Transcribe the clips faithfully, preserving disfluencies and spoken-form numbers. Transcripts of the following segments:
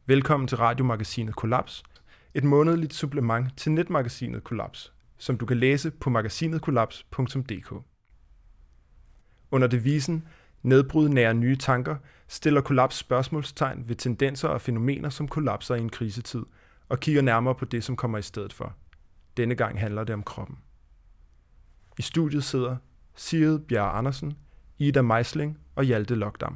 Velkommen til radiomagasinet Kollaps, et månedligt supplement til netmagasinet Kollaps, som du kan læse på magasinet kollaps punktum d k. Under devisen Nedbrud nære nye tanker stiller Kollaps spørgsmålstegn ved tendenser og fænomener, som kollapser i en krisetid, og kigger nærmere på det, som kommer i stedet for. Denne gang handler det om kroppen. I studiet sidder Sigrid Bjerre Andersen, Ida Meisling og Hjalte Lokdam.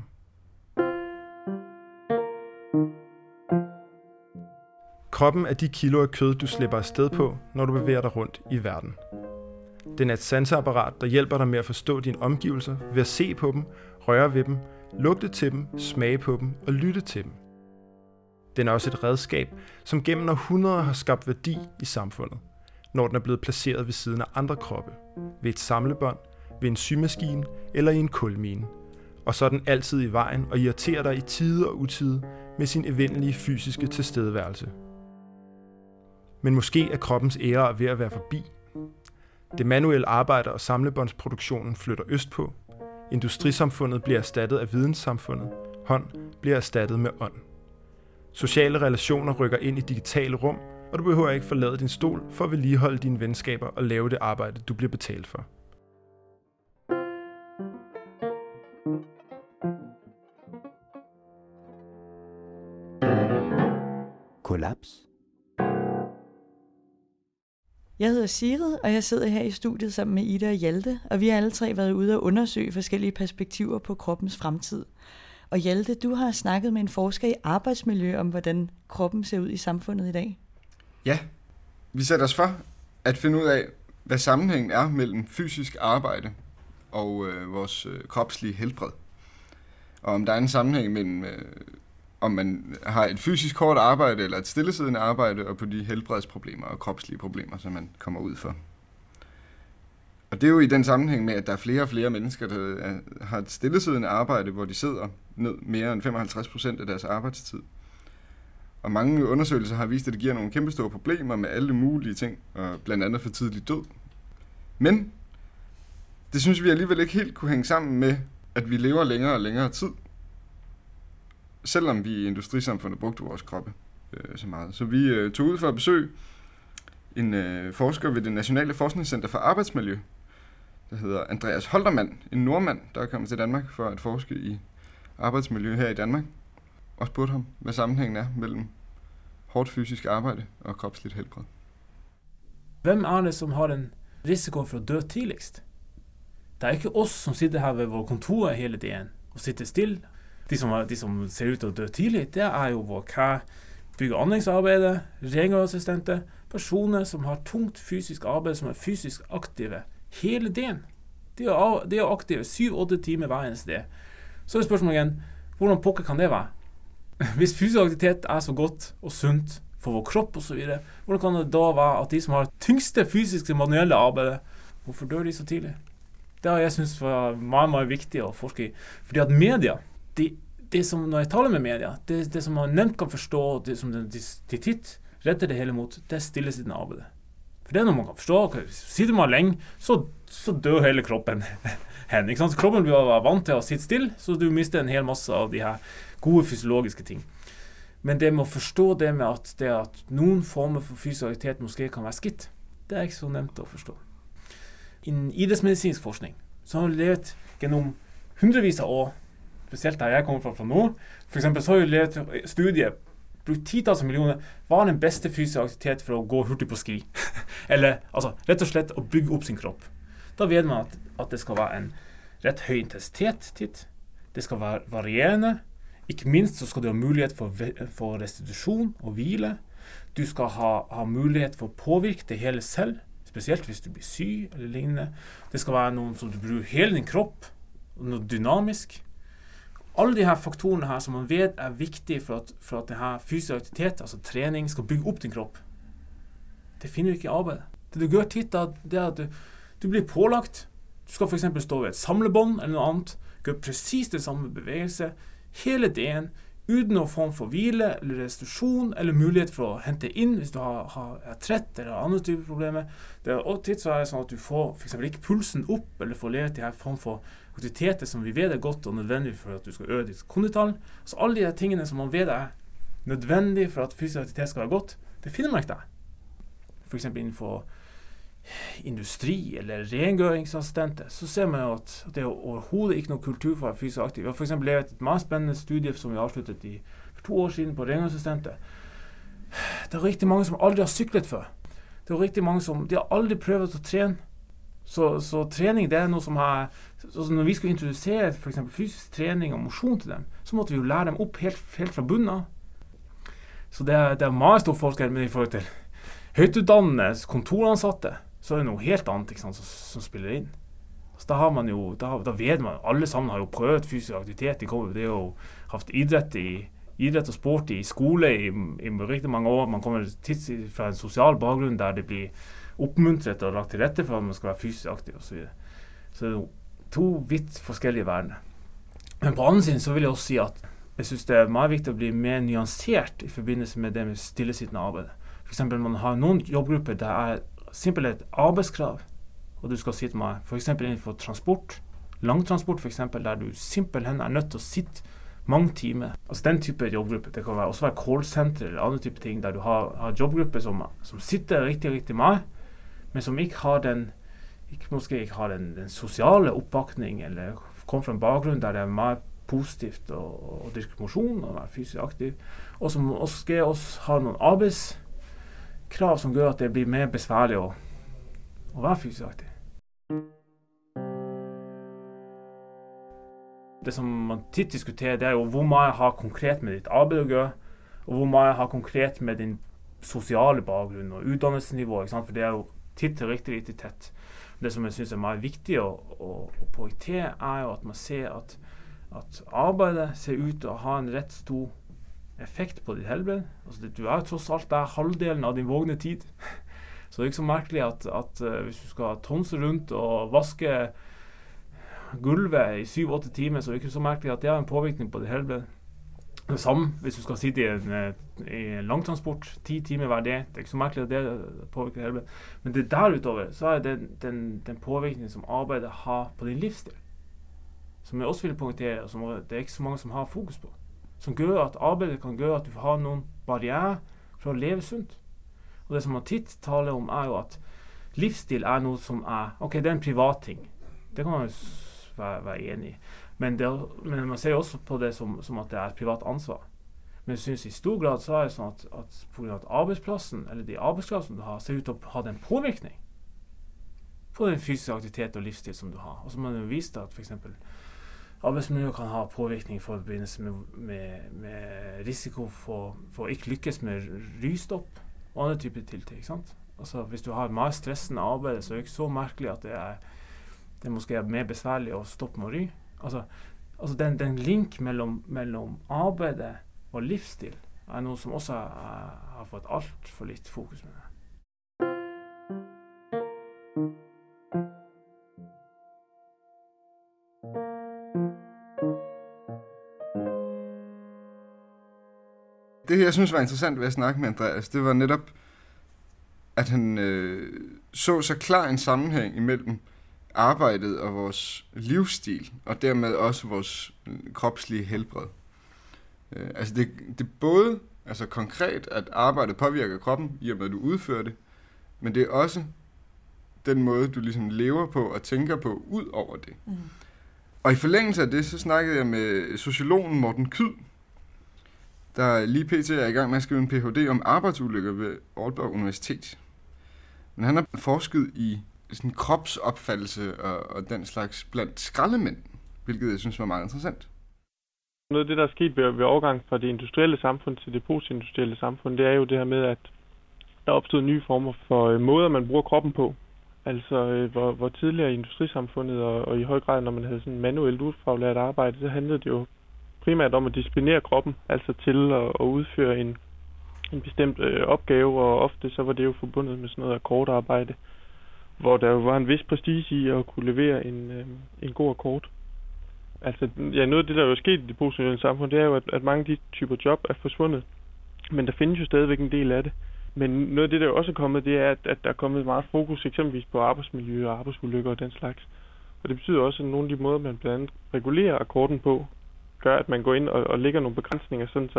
Kroppen er de kilo af kød, du slipper afsted på, når du bevæger dig rundt i verden. Den er et sanseapparat, der hjælper dig med at forstå dine omgivelser ved at se på dem, røre ved dem, lugte til dem, smage på dem og lytte til dem. Den er også et redskab, som gennem århundreder har skabt værdi i samfundet, når den er blevet placeret ved siden af andre kroppe, ved et samlebånd, ved en symaskine eller i en kulmine. Og så er den altid i vejen og irriterer dig i tide og utide med sin evindelige fysiske tilstedeværelse. Men måske er kroppens æra ved at være forbi. Det manuelle arbejde og samlebåndsproduktionen flytter østpå. Industrisamfundet bliver erstattet af videnssamfundet. Hånd bliver erstattet med ånd. Sociale relationer rykker ind i digitale rum, og du behøver ikke forlade din stol for at vedligeholde dine venskaber og lave det arbejde, du bliver betalt for. Kollaps. Jeg hedder Sigrid, og jeg sidder her i studiet sammen med Ida og Hjalte, og vi har alle tre været ude og undersøge forskellige perspektiver på kroppens fremtid. Og Hjalte, du har snakket med en forsker i arbejdsmiljø om, hvordan kroppen ser ud i samfundet i dag. Ja, vi sætter os for at finde ud af, hvad sammenhængen er mellem fysisk arbejde og øh, vores øh, kropslige helbred. Og om der er en sammenhæng mellem, øh, om man har et fysisk hårdt arbejde eller et stillesiddende arbejde, og på de helbredsproblemer og kropslige problemer, som man kommer ud for. Og det er jo i den sammenhæng med, at der er flere og flere mennesker, der har et stillesiddende arbejde, hvor de sidder ned mere end femoghalvtreds procent af deres arbejdstid. Og mange undersøgelser har vist, at det giver nogle kæmpestore problemer med alle mulige ting, og blandt andet for tidlig død. Men det synes vi alligevel ikke helt kunne hænge sammen med, at vi lever længere og længere tid, selvom vi i industrisamfundet brugte vores kroppe øh, så meget. Så vi øh, tog ud for at besøge en øh, forsker ved det Nationale Forskningscenter for Arbejdsmiljø, der hedder Andreas Holtermann, en nordmand, der er kommet til Danmark for at forske i arbejdsmiljø her i Danmark, og spurgte ham, hvad sammenhængen er mellem hårdt fysisk arbejde og kropsligt helbred. Hvem er det, som har en risiko for at dø tidligst? Det er ikke os, som sitter her ved vores kontor hele dagen og sitter stille. De som, de som ser ut til at dø tidligt, det er jo vår kære bygge- og anlægsarbejdere, rengøringsassistenter, personer som har tungt fysisk arbejde, som er fysisk aktive hele dagen. De er, de er aktive syv åtte timer hver eneste dag. Så er spørsmålet igen, hvordan pokker kan det være? Hvis fysisk aktivitet er så godt og sunt for vår kropp og så videre, hvordan kan det da være at de som har tyngste fysiske manuelle arbejde, hvorfor dør de så tidlig? Det har jeg synes var meget, meget vigtigt at forske i. Fordi at media, det, det som, når jeg taler med media, det, det som man nemt kan forstå, det som de, de titt retter det hele mot, det er stillesiddende arbejde. For det er noe man kan forstå. Sitter man lenge, så, så dør hele kroppen hen. Ikke sant? Så kroppen blir vant til å sitte stille, så du mister en hel masse av de her gode fysiologiske ting. Men det med å forstå det med at, det at noen former for fysisk aktivitet måske kan være skitt, det er ikke så nemt å forstå. Innen idrettsmedisinsk forskning så har vi levet gjennom hundrevis av år, spesielt der jeg kommer fra fra nå. For eksempel så har vi levet studier, brukt titalls millioner, hva er den beste fysisk aktivitet for å gå hurtig på ski? Eller altså, rett og slett å bygge opp sin kropp. Da vet man at, at det skal være en rett høy intensitet titt. Det skal være varierende. Ikke minst så skal du ha mulighet for, for restitusjon og hvile. Du skal ha, ha mulighet for å påvirke det hele selv, spesielt hvis du blir syk eller lignende. Det skal være noe som du bruker hele din kropp, noe dynamisk. Alle de her faktorene her som man vet er viktige for at, for at denne fysisk aktivitet, altså trening, skal bygge opp din kropp. Det finner du ikke i arbeidet. Det du gjør titt, det er at du, du blir pålagt. Du skal for eksempel stå ved et samlebånd eller noe annet, gjøre precis det samme bevegelse hele dagen, uten noen form for hvile eller restitusjon, eller mulighet for å hente inn hvis du har, har, er trett eller andre typer problemer. Det er også titt så er det sånn at du får for eksempel ikke pulsen opp, eller får leve til her form for aktiviteter som vi vet er godt og nødvendig for at du skal øke ditt konditall. Så alle de her tingene som man vet er nødvendig for at fysisk aktivitet skal være godt, det finner man ikke der. For eksempel innenfor industri eller rengjøringsassistenter, så ser man jo at det er overhodet ikke noe kultur for å være fysisk aktiv. Vi har for eksempel levet et meget spennende studie som vi avsluttet i, for to år siden på rengjøringsassistenter. Det er riktig mange som aldri har syklet før. Det er riktig mange som de har aldri prøvd å trene. Så, så trening, det er noe som har... Så når vi skulle introdusere for eksempel fysisk trening og mosjon til dem, så måtte vi jo lære dem opp helt, helt fra bunnen av. Så det er, det er meget stor forskjell med i forhold til høytutdannede kontoransatte, så er det noe helt annet, ikke sant, som, som spiller inn. Så da har man jo, da, da vet man, alle sammen har jo prøvd fysisk aktivitet. De kommer, det har jo haft idrett, i, idrett og sport i skole i, i riktig mange år. Man kommer tids fra en sosial bakgrunn der det blir oppmuntret og lagt til rette for at man skal være fysisk aktiv og så videre. Så det er jo to vidt forskjellige verdener. Men på andre siden så vil jeg også si at jeg synes det er meget viktig å bli mer nyansert i forbindelse med det med stillesittende arbeid. For eksempel man har noen jobbgrupper der er simpelthen et arbeidskrav, og du skal sitte med for eksempel innenfor transport, langtransport for eksempel, der du simpelthen er nødt til å sitte mange timer. Altså den type jobbgrupper, det kan være, også være callcenter eller andre type ting, der du har, har jobbgrupper som, som sitter riktig, riktig mye, men som ikke har den, ikke, måske ikke har den, den sosiale oppbakning, eller kommer fra en bakgrunn der det er meget positivt å, å dyrke mosjon og være fysisk aktiv, og som også skal også ha noen arbeidskrav som gjør at det blir mer besværlig å, å være fysisk aktiv. Det som man titt diskuterer, det er jo hvor mye jeg har konkret med ditt arbeid å gjøre, og hvor mye jeg har konkret med din sosiale bakgrunn og utdannelsesnivå, ikke sant? For det er jo titt til riktig, riktig tett. Det som jeg synes er meget viktig å, å, å poengtere, er jo at man ser at, at arbeidet ser ut til å ha en rett stor effekt på ditt helbred. Altså det, du er jo tross alt der halvdelen av din vågne tid. Så det er ikke så merkelig at, at uh, hvis du skal tonse rundt og vaske gulvet i syv åtte timer, så er det ikke så merkelig at det har en påvirkning på ditt helbred. Det samme hvis du skal sitte i en, i en langtransport, ti timer hver dag, det er ikke så merkelig at det påvirker helbred. Men det der utover, så er det den, den, den påvirkningen som arbeidet har på din livsstil, som jeg også vil poengtere, og som det er ikke så mange som har fokus på. Som gjør at arbeidet kan gjøre at du har noen barriere for å leve sunt. Og det som man titt taler om er jo at livsstil er noe som er, ok, det er en privat ting. Det kan man jo være, være enig i. Men, det, men man ser også på det som, som at det er et privat ansvar. Men jeg synes i stor grad så er det sånn at, at på grunn av at arbeidsplassen, eller de arbeidskrav som du har, ser ut til å ha den påvirkning på den fysiske aktivitet og livsstil som du har. Og så man jo vist at for eksempel arbeidsmiljø kan ha påvirkning i forbindelse med, med, med risiko for, for å ikke lykkes med rystopp og andre typer tiltak, ikke sant? Altså hvis du har et mer stressende arbeid, så er det ikke så merkelig at det er, det er måske mer besværlig å stoppe med å ry. Altså, altså den, den link mellom, mellom arbeidet og livsstil er noe som også er, har fått alt for litt fokus med det. Det jeg synes var interessant ved at snakke med Andreas, det var netop, at han øh, så så klar en sammenhæng imellem arbejdet og vores livsstil, og dermed også vores kropslige helbred. Øh, altså det, det er både altså konkret, at arbejdet påvirker kroppen, i og med at du udfører det, men det er også den måde, du ligesom lever på og tænker på ud over det. Mm. Og i forlængelse af det, så snakkede jeg med sociologen Morten Kyd, der lige pt. Er i gang med at skrive en P H D om arbejdsulykker ved Aalborg Universitet. Men han har forsket i sådan kropsopfattelse og, og den slags blandt skraldemænd, hvilket jeg synes var meget interessant. Noget af det, der er sket ved, ved overgang fra det industrielle samfund til det postindustrielle samfund, det er jo det her med, at der er opstået nye former for øh, måder, man bruger kroppen på. Altså, øh, hvor, hvor tidligere i industrisamfundet, og, og i høj grad, når man havde sådan manuelt udfaglært arbejde, så handlede det jo primært om at disciplinere kroppen, altså til at, at udføre en, en bestemt øh, opgave, og ofte så var det jo forbundet med sådan noget akkordarbejde, hvor der jo var en vis prestige i at kunne levere en, øh, en god akkord. Altså, ja, noget af det, der jo er sket i det postindustrielle samfund, det er jo, at, at mange af de typer job er forsvundet, men der findes jo stadigvæk en del af det. Men noget af det, der jo også er kommet, det er, at, at der er kommet meget fokus eksempelvis på arbejdsmiljø og arbejdsulykker og den slags. Og det betyder også, at nogle af de måder, man blandt andet regulerer akkorden på, gør, at man går ind og, og lægger nogle begrænsninger, sådan så at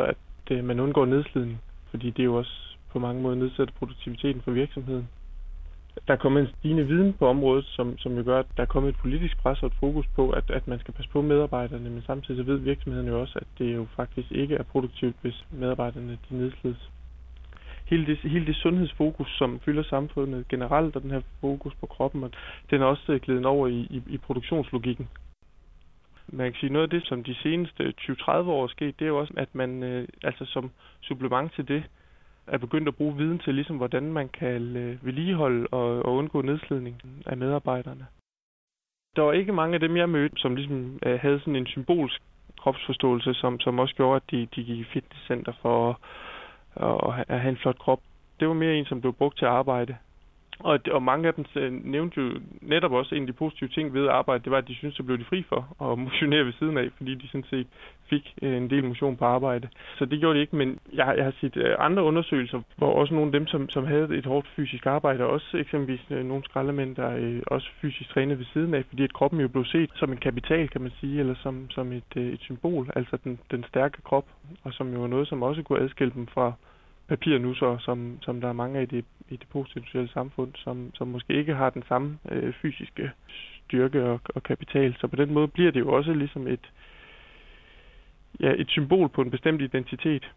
øh, man undgår nedslidning, fordi det er jo også på mange måder nedsætter produktiviteten for virksomheden. Der er kommet en stigende viden på området, som, som jo gør, at der er kommet et politisk pres og et fokus på, at, at man skal passe på medarbejderne, men samtidig så ved virksomheden jo også, at det jo faktisk ikke er produktivt, hvis medarbejderne de nedslides. Hele det, hele det sundhedsfokus, som fylder samfundet generelt, og den her fokus på kroppen, og den er også glædet over i, i, i produktionslogikken. Man kan sige, noget af det, som de seneste tyve til tredive år er sket, det er jo også, at man øh, altså som supplement til det, er begyndt at bruge viden til, ligesom hvordan man kan øh, vedligeholde og, og undgå nedslidning af medarbejderne. Der var ikke mange af dem, jeg mødte, som ligesom øh, havde sådan en symbolsk kropsforståelse, som, som også gjorde, at de, de gik i fitnesscenter for at, at, at have en flot krop. Det var mere en, som blev brugt til at arbejde. Og, og mange af dem nævnte jo netop også en af de positive ting ved at arbejde, det var, at de syntes, at blev de fri for at motionere ved siden af, fordi de sådan set fik en del motion på arbejde. Så det gjorde de ikke, men jeg, jeg har set andre undersøgelser, hvor også nogle af dem, som, som havde et hårdt fysisk arbejde, også eksempelvis nogle skraldemænd, der også fysisk trænede ved siden af, fordi at kroppen jo blev set som en kapital, kan man sige, eller som, som et, et symbol, altså den, den stærke krop, og som jo var noget, som også kunne adskille dem fra papirnusser, som, som der er mange af i det, i det postindustrielle samfund, som, som måske ikke har den samme øh, fysiske styrke og, og kapital. Så på den måde bliver det jo også ligesom et, ja, et symbol på en bestemt identitet.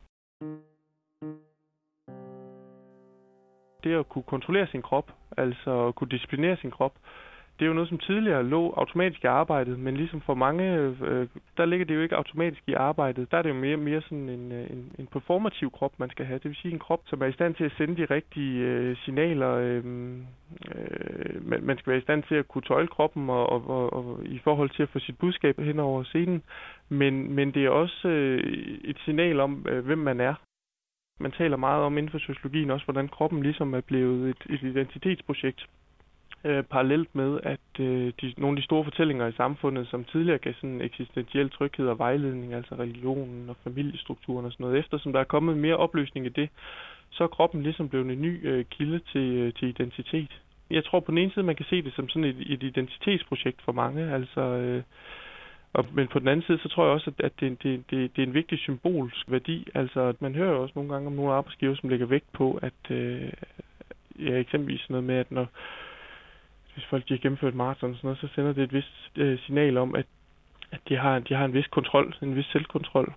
Det at kunne kontrollere sin krop, altså at kunne disciplinere sin krop, det er jo noget, som tidligere lå automatisk i arbejdet, men ligesom for mange, øh, der ligger det jo ikke automatisk i arbejdet. Der er det jo mere, mere sådan en, en, en performativ krop, man skal have. Det vil sige en krop, som er i stand til at sende de rigtige øh, signaler. Øh, øh, man, man skal være i stand til at kunne tøjle kroppen og, og, og, og i forhold til at få sit budskab hen over scenen. Men, men det er også øh, et signal om, øh, hvem man er. Man taler meget om inden for sociologien også, hvordan kroppen ligesom er blevet et, et identitetsprojekt. Øh, parallelt med, at øh, de, nogle af de store fortællinger i samfundet, som tidligere gav sådan eksistentiel tryghed og vejledning, altså religionen og familiestrukturen og sådan noget, eftersom der er kommet mere opløsning i det, så er kroppen ligesom blevet en ny øh, kilde til, øh, til identitet. Jeg tror på den ene side, man kan se det som sådan et, et identitetsprojekt for mange, altså, øh, og, men på den anden side, så tror jeg også, at, at det, det, det, det er en vigtig symbolsk værdi. Altså, at man hører også nogle gange om nogle arbejdsgiver, som lægger vægt på, at øh, ja, eksempelvis noget med, at når hvis folk de har gennemført maraton og sådan noget, så sender det et vist øh, signal om, at, at de, har, de har en vis kontrol, en vis selvkontrol.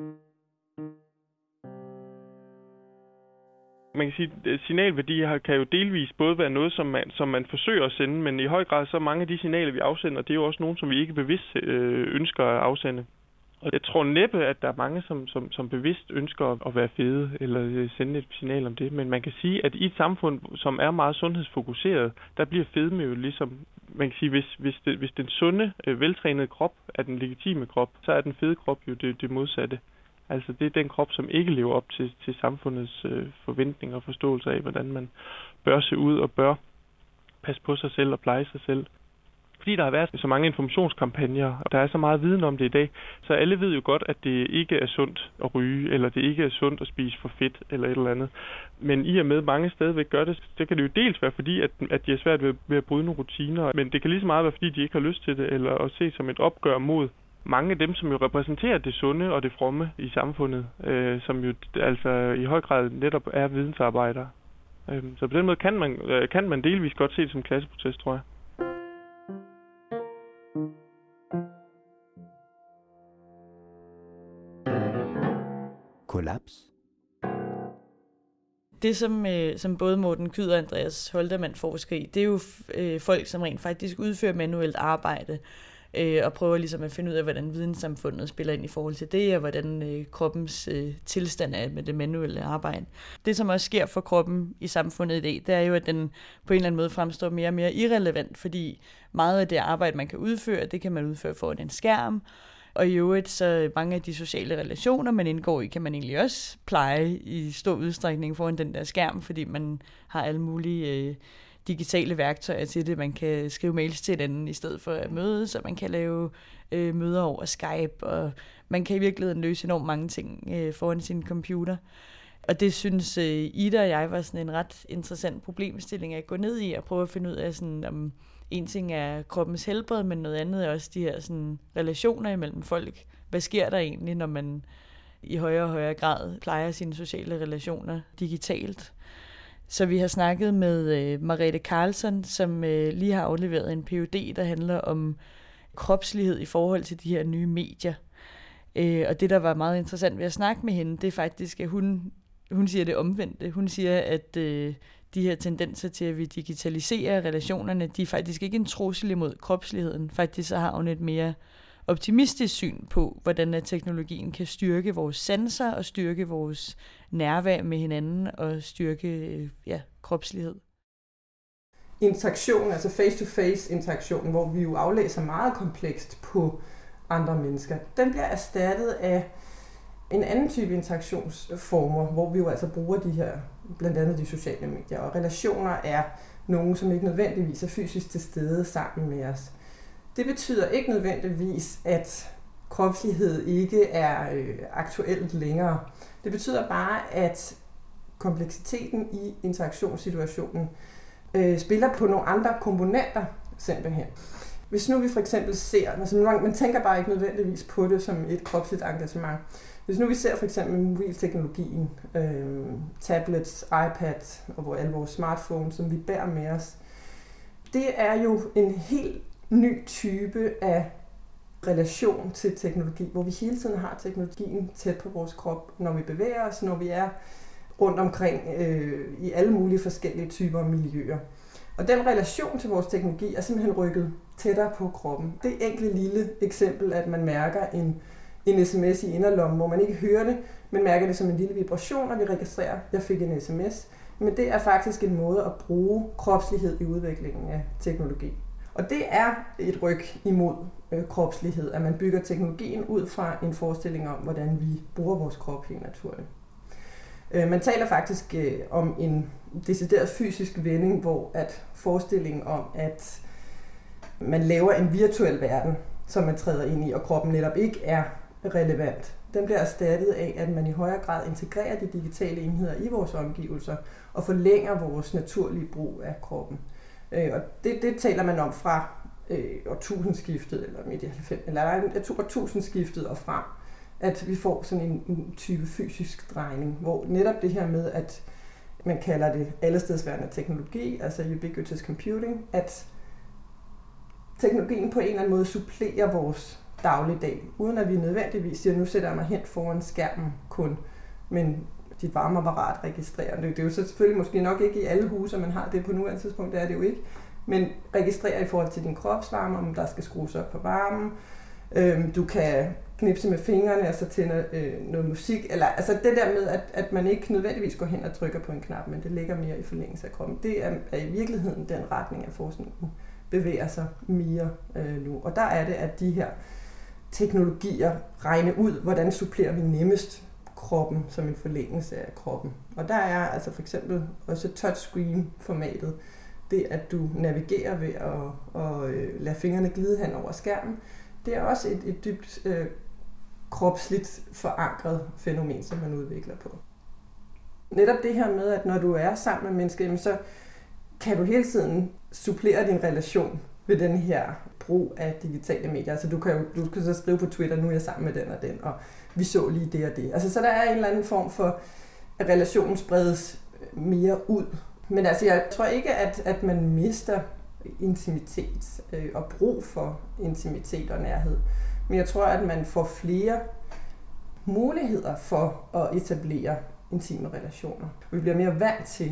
Man kan sige, at signalværdier kan jo delvis både være noget, som man, som man forsøger at sende, men i høj grad så mange af de signaler, vi afsender, det er jo også nogle, som vi ikke bevidst øh, ønsker at afsende. Og jeg tror næppe, at der er mange, som, som, som bevidst ønsker at være fede eller sende et signal om det. Men man kan sige, at i et samfund, som er meget sundhedsfokuseret, der bliver fedme jo ligesom, man kan sige, hvis, hvis, det, hvis den sunde, veltrænede krop er den legitime krop, så er den fede krop jo det, det modsatte. Altså det er den krop, som ikke lever op til, til samfundets øh, forventninger og forståelse af, hvordan man bør se ud og bør passe på sig selv og pleje sig selv. Fordi der har været så mange informationskampagner, og der er så meget viden om det i dag, så alle ved jo godt, at det ikke er sundt at ryge, eller det ikke er sundt at spise for fedt, eller et eller andet. Men i og med mange stadigvæk gør det, så kan det jo dels være fordi, at, at de er svært ved, ved at bryde nogle rutiner, men det kan lige så meget være fordi, de ikke har lyst til det, eller at se som et opgør mod mange af dem, som jo repræsenterer det sunde og det fromme i samfundet, øh, som jo altså i høj grad netop er vidensarbejdere. Øh, så på den måde kan man, øh, kan man delvis godt se det som klasseprotest, tror jeg. Kollaps. Det, som, øh, som både Morten Kyed og Andreas Holtermann forsker i, det er jo øh, folk, som rent faktisk udfører manuelt arbejde, øh, og prøver ligesom at finde ud af, hvordan videnssamfundet spiller ind i forhold til det, og hvordan øh, kroppens øh, tilstand er med det manuelle arbejde. Det, som også sker for kroppen i samfundet i dag, det er jo, at den på en eller anden måde fremstår mere og mere irrelevant, fordi meget af det arbejde, man kan udføre, det kan man udføre foran en skærm, og i øvrigt, så mange af de sociale relationer, man indgår i, kan man egentlig også pleje i stor udstrækning foran den der skærm, fordi man har alle mulige øh, digitale værktøjer til det. Man kan skrive mails til hinanden i stedet for at mødes, og man kan lave øh, møder over Skype, og man kan i virkeligheden løse enormt mange ting øh, foran sin computer. Og det synes øh, Ida og jeg var sådan en ret interessant problemstilling at gå ned i og prøve at finde ud af sådan om en ting er kroppens helbred, men noget andet er også de her sådan, relationer imellem folk. Hvad sker der egentlig, når man i højere og højere grad plejer sine sociale relationer digitalt. Så vi har snakket med øh, Merete Karlsson, som øh, lige har afleveret en P H D, der handler om kropslighed i forhold til de her nye medier. Øh, og det, der var meget interessant ved at snakke med hende, det er faktisk, at hun, hun siger det omvendte. Hun siger, at øh, de her tendenser til, at vi digitaliserer relationerne, de er faktisk ikke en trussel imod kropsligheden. Faktisk så har hun et mere optimistisk syn på, hvordan at teknologien kan styrke vores sanser og styrke vores nærvær med hinanden og styrke ja, kropslighed. Interaktion, altså face-to-face interaktion, hvor vi jo aflæser meget komplekst på andre mennesker, den bliver erstattet af en anden type interaktionsformer, hvor vi jo altså bruger de her, blandt andet de sociale medier, og relationer er nogen, som ikke nødvendigvis er fysisk til stede sammen med os. Det betyder ikke nødvendigvis, at kropslighed ikke er øh, aktuelt længere. Det betyder bare, at kompleksiteten i interaktionssituationen øh, spiller på nogle andre komponenter simpelthen. Hvis nu vi for eksempel ser, altså man tænker bare ikke nødvendigvis på det som et kropsligt engagement. Hvis nu vi ser for eksempel mobilteknologien, øh, tablets, iPads og alle vores smartphones, som vi bærer med os, det er jo en helt ny type af relation til teknologi, hvor vi hele tiden har teknologien tæt på vores krop, når vi bevæger os, når vi er rundt omkring øh, i alle mulige forskellige typer af miljøer. Og den relation til vores teknologi er simpelthen rykket tættere på kroppen. Det er et enkelt lille eksempel, at man mærker en, en sms i inderlommen, hvor man ikke hører det, men mærker det som en lille vibration, og vi registrerer, at jeg fik en sms. Men det er faktisk en måde at bruge kropslighed i udviklingen af teknologi. Og det er et ryg imod øh, kropslighed, at man bygger teknologien ud fra en forestilling om, hvordan vi bruger vores krop helt naturligt. Øh, man taler faktisk øh, om en decideret fysisk vending, hvor at forestillingen om, at man laver en virtuel verden, som man træder ind i, og kroppen netop ikke er relevant, den bliver erstattet af, at man i højere grad integrerer de digitale enheder i vores omgivelser og forlænger vores naturlige brug af kroppen. Og det, det taler man om fra øh, årtusindskiftet, eller midt i halvfemserne, eller årtusindskiftet og frem, at vi får sådan en, en type fysisk drejning, hvor netop det her med, at man kalder det allestedsværende teknologi, altså ubiquitous computing, at teknologien på en eller anden måde supplerer vores dagligdag, uden at vi nødvendigvis siger, nu sætter jeg mig hen foran skærmen kun, men dit varmeapparat registrerer. Det er jo så selvfølgelig måske nok ikke i alle huse, man har det på nuværende tidspunkt, det er det jo ikke, men registrerer i forhold til din kropsvarme, om der skal skrues op på varmen. Du kan knipse med fingrene, og så tænder noget musik. Eller, altså det der med, at, at man ikke nødvendigvis går hen og trykker på en knap, men det ligger mere i forlængelse af kroppen. Det er, er i virkeligheden den retning, at forskningen bevæger sig mere øh, nu. Og der er det, at de her teknologier regner ud, hvordan supplerer vi nemmest kroppen som en forlængelse af kroppen. Og der er altså for eksempel også touchscreen-formatet, det at du navigerer ved at, at lade fingrene glide hen over skærmen, det er også et, et dybt øh, kropsligt forankret fænomen, som man udvikler på. Netop det her med, at når du er sammen med mennesker, så kan du hele tiden supplere din relation ved den her brug af digitale medier. Altså du kan jo du kan så skrive på Twitter, nu er jeg sammen med den og den, og vi så lige det og det. Altså så der er en eller anden form for, at relationen spredes mere ud. Men altså jeg tror ikke, at, at man mister intimitet øh, og brug for intimitet og nærhed. Men jeg tror, at man får flere muligheder for at etablere intime relationer. Vi bliver mere vant til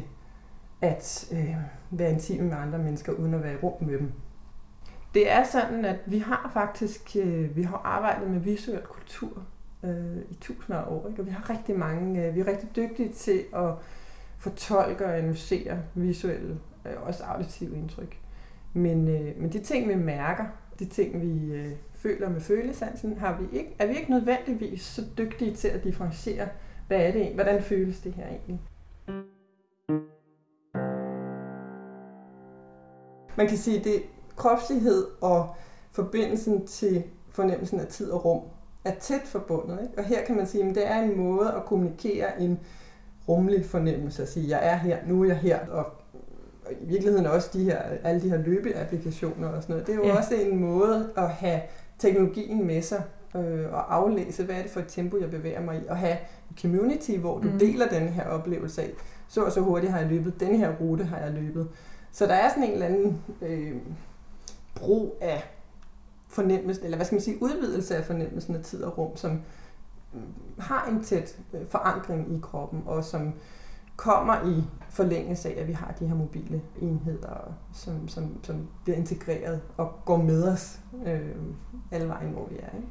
at øh, være intime med andre mennesker, uden at være i rum med dem. Det er sådan, at vi har faktisk øh, vi har arbejdet med visuel kultur øh, i tusinder af år, ikke? Og vi har rigtig mange, øh, vi er rigtig dygtige til at fortolke og analysere visuelle, øh, også auditive indtryk. Men, øh, men de ting, vi mærker, de ting, vi øh, føler med følesansen, har vi ikke, er vi ikke nødvendigvis så dygtige til at differentiere, hvad er det, hvordan føles det her egentlig. Man kan sige, at det kropslighed og forbindelsen til fornemmelsen af tid og rum er tæt forbundet. Ikke? Og her kan man sige, at det er en måde at kommunikere en rummelig fornemmelse. At sige, jeg er her, nu er jeg her. Og i virkeligheden også de her, alle de her løbeapplikationer og sådan noget. Det er jo ja. også en måde at have teknologien med sig øh, og aflæse, hvad er det for et tempo, jeg bevæger mig i, og have en community, hvor du mm. deler den her oplevelse af, så og så hurtigt har jeg løbet, den her rute har jeg løbet. Så der er sådan en eller anden øh, brug af fornemmelsen, eller hvad skal man sige, udvidelse af fornemmelsen af tid og rum, som har en tæt forankring i kroppen, og som kommer i forlængelse af, at vi har de her mobile enheder, som, som, som bliver integreret og går med os øh, alle vejen, hvor vi er. Ikke?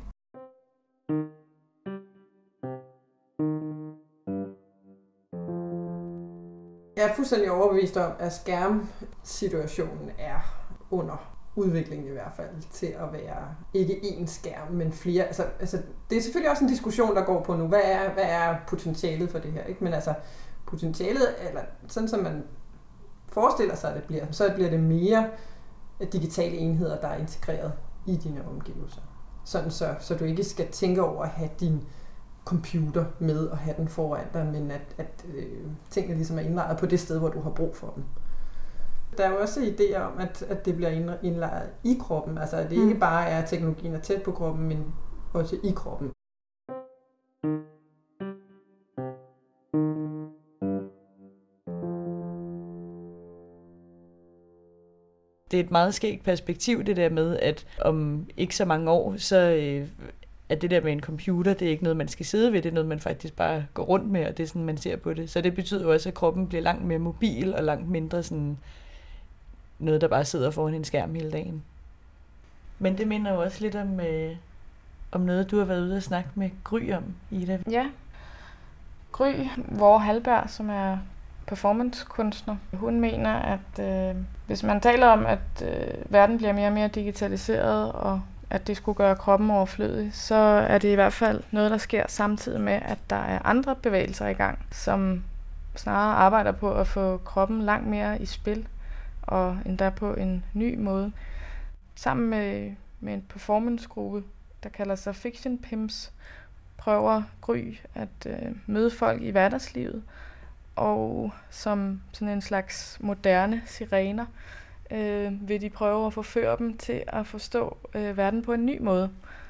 Jeg er fuldstændig overbevist om, at skærmsituationen er under udviklingen i hvert fald til at være ikke én skærm, men flere. Altså, altså, det er selvfølgelig også en diskussion, der går på nu. Hvad er, hvad er potentialet for det her? Ikke? Men altså, potentialet, eller sådan som man forestiller sig, at det bliver, så bliver det mere digitale enheder, der er integreret i dine omgivelser. Sådan så, så du ikke skal tænke over at have din computer med og have den foran dig, men at, at øh, tingene ligesom er indlejret på det sted, hvor du har brug for dem. Der er jo også idéer om, at, at det bliver indlejret i kroppen, altså at det ikke bare er, at teknologien er tæt på kroppen, men også i kroppen. Det er et meget skægt perspektiv, det der med, at om ikke så mange år, så øh, at det der med en computer, det er ikke noget, man skal sidde ved, det er noget, man faktisk bare går rundt med, og det er sådan, man ser på det. Så det betyder jo også, at kroppen bliver langt mere mobil, og langt mindre sådan noget, der bare sidder foran en skærm hele dagen. Men det minder jo også lidt om, øh, om noget, du har været ude og snakke med Gry om, Ida. Ja. Gry Vore Halberg, som er performancekunstner, hun mener, at øh, hvis man taler om, at øh, verden bliver mere og mere digitaliseret, og at det skulle gøre kroppen overflødig, så er det i hvert fald noget, der sker samtidig med, at der er andre bevægelser i gang, som snarere arbejder på at få kroppen langt mere i spil, og endda på en ny måde. Sammen med, med en performancegruppe, der kalder sig Fiction Pimps, prøver Gry at øh, møde folk i hverdagslivet, og som sådan en slags moderne sirener, øh, vil de prøve at forføre dem til at forstå øh, verden på en ny måde.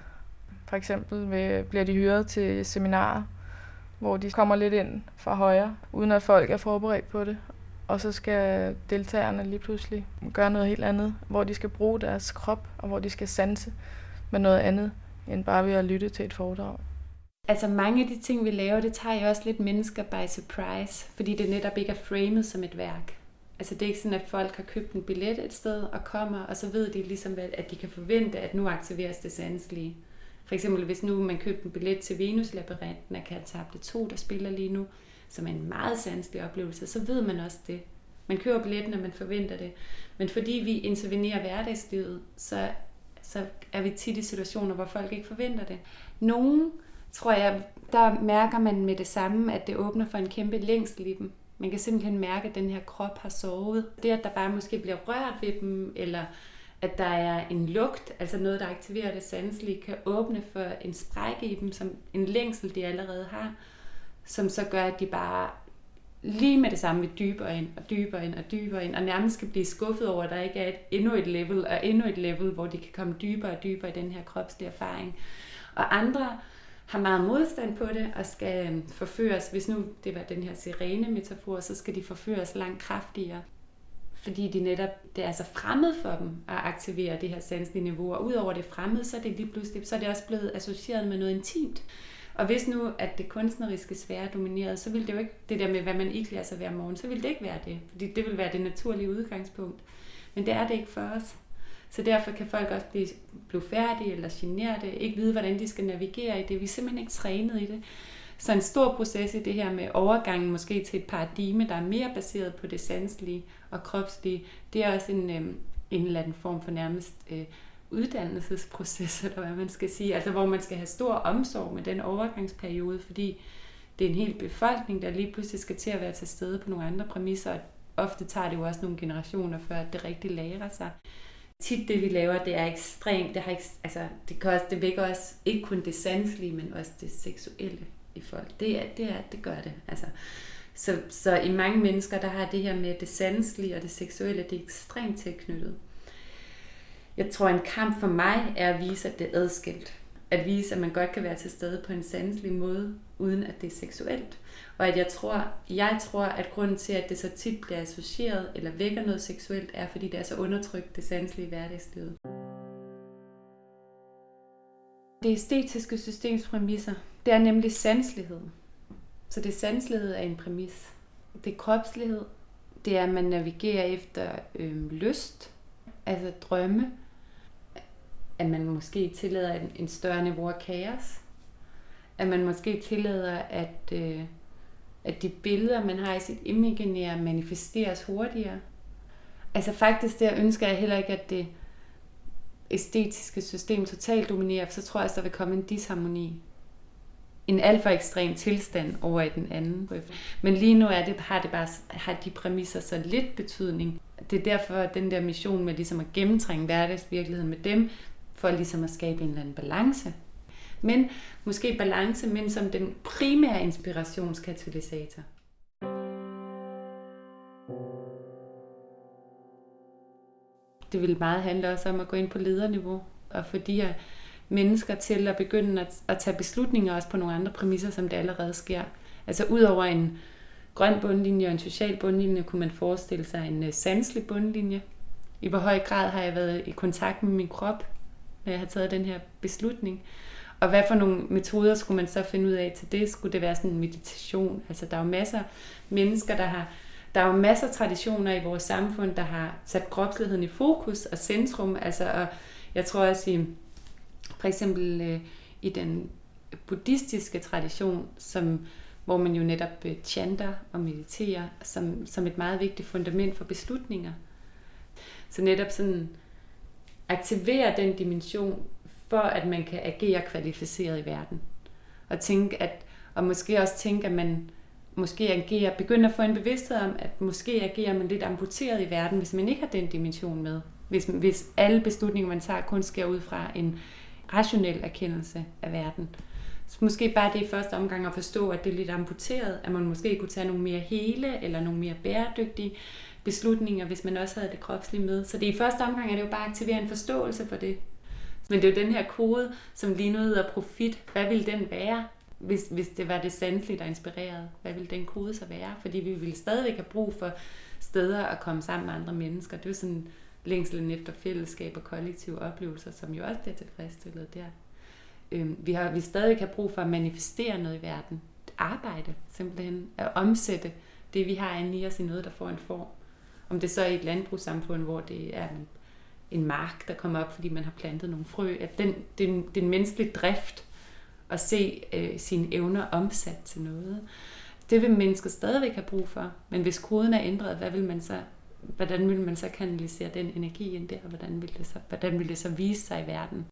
For eksempel vil, bliver de hyret til seminarer, hvor de kommer lidt ind fra højre, uden at folk er forberedt på det. Og så skal deltagerne lige pludselig gøre noget helt andet, hvor de skal bruge deres krop, og hvor de skal sanse med noget andet, end bare ved at lytte til et foredrag. Altså mange af de ting, vi laver, det tager jo også lidt mennesker by surprise, fordi det netop ikke er framet som et værk. Altså det er ikke sådan, at folk har købt en billet et sted og kommer, og så ved de ligesom, at de kan forvente, at nu aktiveres det sanselige. For eksempel hvis nu man købte en billet til Venus-labyrinten af Cantabile to, der spiller lige nu, som er en meget sanselig oplevelse, så ved man også det. Man køber billetten, og man forventer det. Men fordi vi intervenerer hverdagslivet, så, så er vi tit i situationer, hvor folk ikke forventer det. Nogen, tror jeg, der mærker man med det samme, at det åbner for en kæmpe længsel i dem. Man kan simpelthen mærke, at den her krop har sovet. Det, at der bare måske bliver rørt ved dem, eller at der er en lugt, altså noget, der aktiverer det sanselige, kan åbne for en sprække i dem, som en længsel, de allerede har, som så gør, at de bare lige med det samme vil dybere ind og dybere ind og dybere ind, og nærmest skal blive skuffet over, at der ikke er et, endnu et level og endnu et level, hvor de kan komme dybere og dybere i den her kropslige erfaring. Og andre har meget modstand på det og skal forføres. Hvis nu det var den her sirene-metafor, så skal de forføres langt kraftigere, fordi de netop, det er så fremmed for dem at aktivere det her sanselige niveau. Og udover det fremmede, så er det lige pludselig, så er det også blevet associeret med noget intimt. Og hvis nu, at det kunstneriske sfære dominerede, så ville det jo ikke, det der med, hvad man iklæder sig hver morgen, så ville det ikke være det. Fordi det vil være det naturlige udgangspunkt. Men det er det ikke for os. Så derfor kan folk også blive blufærdige eller generede, ikke vide, hvordan de skal navigere i det. Vi er simpelthen ikke trænet i det. Så en stor proces i det her med overgangen måske til et paradigme, der er mere baseret på det sanselige og kropslige, det er også en, en eller anden form for nærmest øh, uddannelsesproces, eller hvad man skal sige. Altså hvor man skal have stor omsorg med den overgangsperiode, fordi det er en hel befolkning, der lige pludselig skal til at være til stede på nogle andre præmisser. Ofte tager det jo også nogle generationer, før det rigtig lærer sig. Tit det, vi laver, det er ekstremt. Det, har ikke, altså, det, kan også, det vækker også ikke kun det sanselige, men også det seksuelle i folk. Det, er, det, er, det gør det. Altså, så, så i mange mennesker, der har det her med det sanselige og det seksuelle, det er ekstremt tilknyttet. Jeg tror, en kamp for mig er at vise, at det er adskilt. at vise, at man godt kan være til stede på en sanselig måde, uden at det er seksuelt. Og at jeg tror, jeg tror, at grunden til, at det så tit bliver associeret eller vækker noget seksuelt, er, fordi det er så undertrykt, det sanselige hverdagslivet. Det æstetiske systems præmisser, det er nemlig sanselighed. Så det sanselighed er en præmis. Det er kropslighed. Det er, at man navigerer efter øh, lyst, altså drømme. At man måske tillader en, en større niveau af kaos. At man måske tillader, at, øh, at de billeder, man har i sit imaginære, manifesteres hurtigere. Altså faktisk der ønsker jeg heller ikke, at det æstetiske system totalt dominerer, for så tror jeg, at der vil komme en disharmoni. En alt for ekstrem tilstand over i den anden. Men lige nu er det, har, det bare, har de præmisser så lidt betydning. Det er derfor, at den der mission med ligesom at gennemtrænge hverdagsvirkeligheden med dem, for ligesom at skabe en eller anden balance. Men måske balance, men som den primære inspirationskatalysator. Det vil meget handle også om at gå ind på lederniveau og få de her mennesker til at begynde at, at tage beslutninger også på nogle andre præmisser, som det allerede sker. Altså ud over en grøn bundlinje og en social bundlinje, kunne man forestille sig en sanselig bundlinje. I hvor høj grad har jeg været i kontakt med min krop, når jeg har taget den her beslutning. Og hvad for nogle metoder skulle man så finde ud af til det? Skulle det være sådan en meditation? Altså der er jo masser af mennesker, der har... Der er jo masser af traditioner i vores samfund, der har sat kropsligheden i fokus og centrum. Altså, og jeg tror også i, for eksempel øh, i den buddhistiske tradition, som, hvor man jo netop øh, chanter og mediterer som, som et meget vigtigt fundament for beslutninger. Så netop sådan aktivere den dimension, for at man kan agere kvalificeret i verden. Og tænke at, og måske også tænke, at man måske agerer, begynder at få en bevidsthed om, at måske agerer man lidt amputeret i verden, hvis man ikke har den dimension med. Hvis, hvis alle beslutninger, man tager, kun sker ud fra en rationel erkendelse af verden. Så måske bare det i første omgang at forstå, at det er lidt amputeret, at man måske kunne tage nogle mere hele eller nogle mere bæredygtige beslutninger, hvis man også havde det kropslige med. Så det i første omgang er det jo bare at aktivere en forståelse for det. Men det er jo den her kode, som lige nu hedder profit. Hvad vil den være? Hvis, hvis det var det sanselige, der inspirerede, hvad ville den kode så være? Fordi vi ville stadigvæk have brug for steder at komme sammen med andre mennesker. Det er jo sådan længslen efter fællesskab og kollektive oplevelser, som jo også bliver tilfredsstillet der. Øhm, vi har vi stadigvæk har brug for at manifestere noget i verden. Arbejde, simpelthen. At omsætte det, vi har inde i os i noget, der får en form. Om det så er i et landbrugssamfund, hvor det er en, en mark, der kommer op, fordi man har plantet nogle frø. At den, den, den menneskelige drift, at se øh, sine evner omsat til noget. Det vil mennesker stadigvæk have brug for. Men hvis koden er ændret, hvad vil man så, hvordan vil man så kanalisere den energi ind der, og hvordan vil det så, hvordan vil det så vise sig i verden?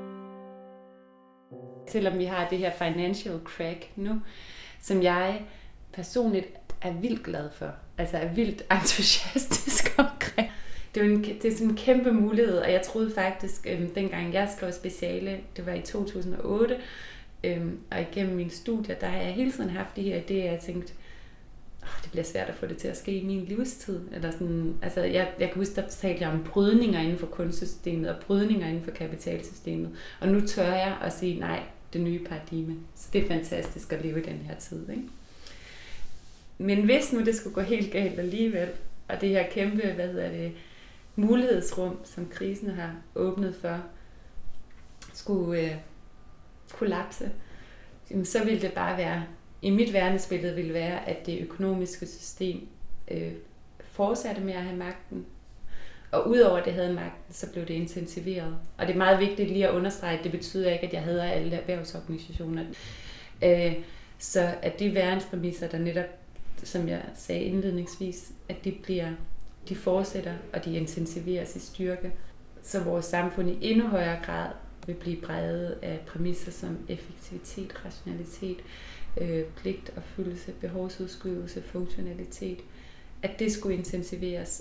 Selvom vi har det her financial crack nu, som jeg personligt er vildt glad for, altså er vildt entusiastisk omkring. Det er, en, det er sådan en kæmpe mulighed, og jeg troede faktisk, øh, dengang jeg skrev speciale, det var i to tusind og otte, Øhm, og igennem mine studier, der har jeg hele tiden haft de her idéer, jeg tænkte, åh, det bliver svært at få det til at ske i min livstid. Eller sådan, altså, jeg, jeg kan huske, der talte jeg om brydninger inden for kunstsystemet, og brydninger inden for kapitalsystemet. Og nu tør jeg at sige, nej, det nye paradigme. Så det er fantastisk at leve i den her tid, ikke? Men hvis nu det skulle gå helt galt alligevel, og det her kæmpe, hvad hedder det, mulighedsrum, som krisen har åbnet for, skulle øh, kollapse, så ville det bare være, i mit verdensbillede ville være, at det økonomiske system øh, fortsatte med at have magten. Og udover at det havde magten, så blev det intensiveret. Og det er meget vigtigt lige at understrege, at det betyder ikke, at jeg hader alle erhvervsorganisationer. Øh, så at de verdenspræmisser, der netop, som jeg sagde indledningsvis, at de bliver, de fortsætter, og de intensiveres i styrke. Så vores samfund i endnu højere grad vil blive præget af præmisser som effektivitet, rationalitet, øh, pligt, opfyldelse, behovsudskydelse, funktionalitet. At det skulle intensiveres.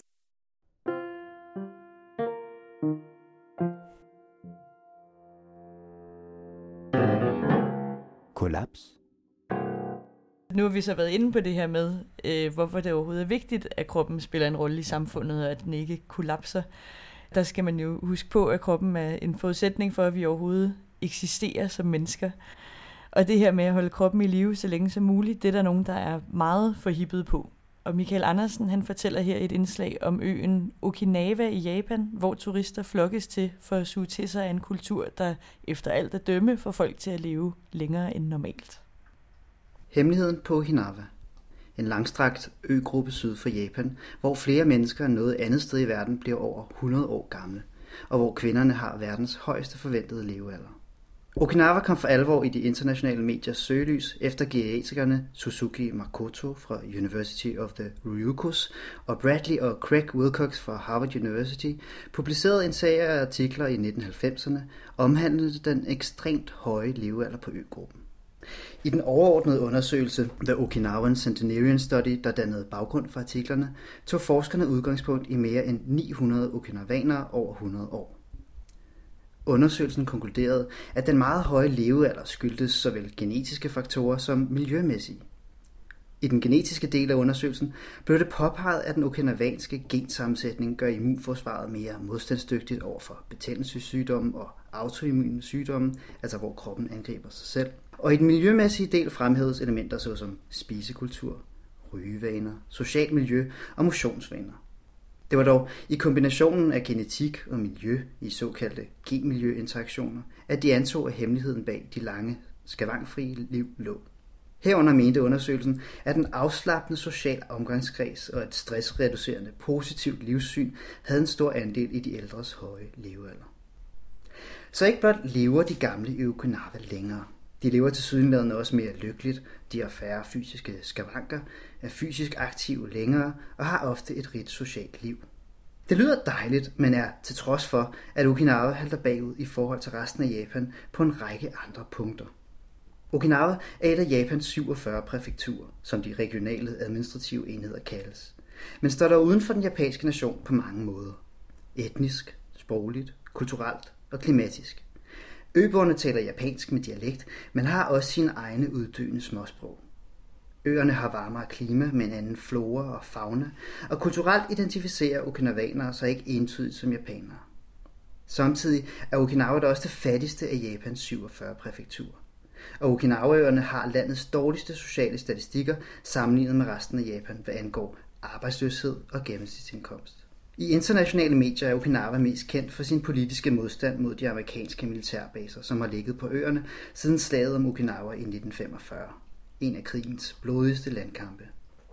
Kollaps. Nu har vi så været inde på det her med, øh, hvorfor det overhovedet er vigtigt, at kroppen spiller en rolle i samfundet, og at den ikke kollapser. Der skal man jo huske på, at kroppen er en forudsætning for, at vi overhovedet eksistere som mennesker. Og det her med at holde kroppen i live så længe som muligt, det er der nogen, der er meget forhippet på. Og Michael Andersen, han fortæller her et indslag om øen Okinawa i Japan, hvor turister flokkes til for at suge til sig af en kultur, der efter alt at dømme får folk til at leve længere end normalt. Hemmeligheden på Okinawa. En langstrakt øgruppe syd for Japan, hvor flere mennesker end noget andet sted i verden bliver over hundrede år gamle, og hvor kvinderne har verdens højeste forventede levealder. Okinawa kom for alvor i de internationale mediers søgelys efter genetikerne Suzuki Makoto fra University of the Ryukyus og Bradley og Craig Wilcox fra Harvard University publicerede en serie af artikler i nitten halvfemserne omhandlende den ekstremt høje levealder på øgruppen. I den overordnede undersøgelse The Okinawan Centenarian Study, der dannede baggrund for artiklerne, tog forskerne udgangspunkt i mere end ni hundrede okinawanere over hundrede år. Undersøgelsen konkluderede, at den meget høje levealder skyldtes såvel genetiske faktorer som miljømæssige. I den genetiske del af undersøgelsen blev det påpeget, at den okinawanske gensammensætning gør immunforsvaret mere modstandsdygtigt over for betændelsessygdomme og autoimmune sygdomme, altså hvor kroppen angriber sig selv. Og i den miljømæssige del fremhæves elementer såsom spisekultur, rygevaner, socialt miljø og motionsvaner. Det var dog i kombinationen af genetik og miljø i såkaldte gen-miljø-interaktioner, at de antog, at hemmeligheden bag de lange, skavangfrie liv lå. Herunder mente undersøgelsen, at en afslappende social omgangskreds og et stressreducerende positivt livssyn havde en stor andel i de ældres høje levealder. Så ikke blot lever de gamle i Okinawa længere. De lever tilsyneladende også mere lykkeligt, de har færre fysiske skavanker, er fysisk aktive længere og har ofte et rigt socialt liv. Det lyder dejligt, men er til trods for, at Okinawa halter bagud i forhold til resten af Japan på en række andre punkter. Okinawa er et af Japans syvogfyrre præfekturer, som de regionale administrative enheder kaldes, men står der uden for den japanske nation på mange måder. Etnisk, sprogligt, kulturelt og klimatisk. Øboerne taler japansk med dialekt, men har også sine egne uddøende småsprog. Øerne har varmere klima med en anden flora og fauna, og kulturelt identificerer okinawanere sig ikke entydigt som japanere. Samtidig er Okinawa da også det fattigste af Japans syvogfyrre præfekturer. Og Okinawa-øerne har landets dårligste sociale statistikker sammenlignet med resten af Japan, hvad angår arbejdsløshed og gennemsnitsindkomst. I internationale medier er Okinawa mest kendt for sin politiske modstand mod de amerikanske militærbaser, som har ligget på øerne siden slaget om Okinawa i nitten femogfyrre. En af krigens blodigste landkampe.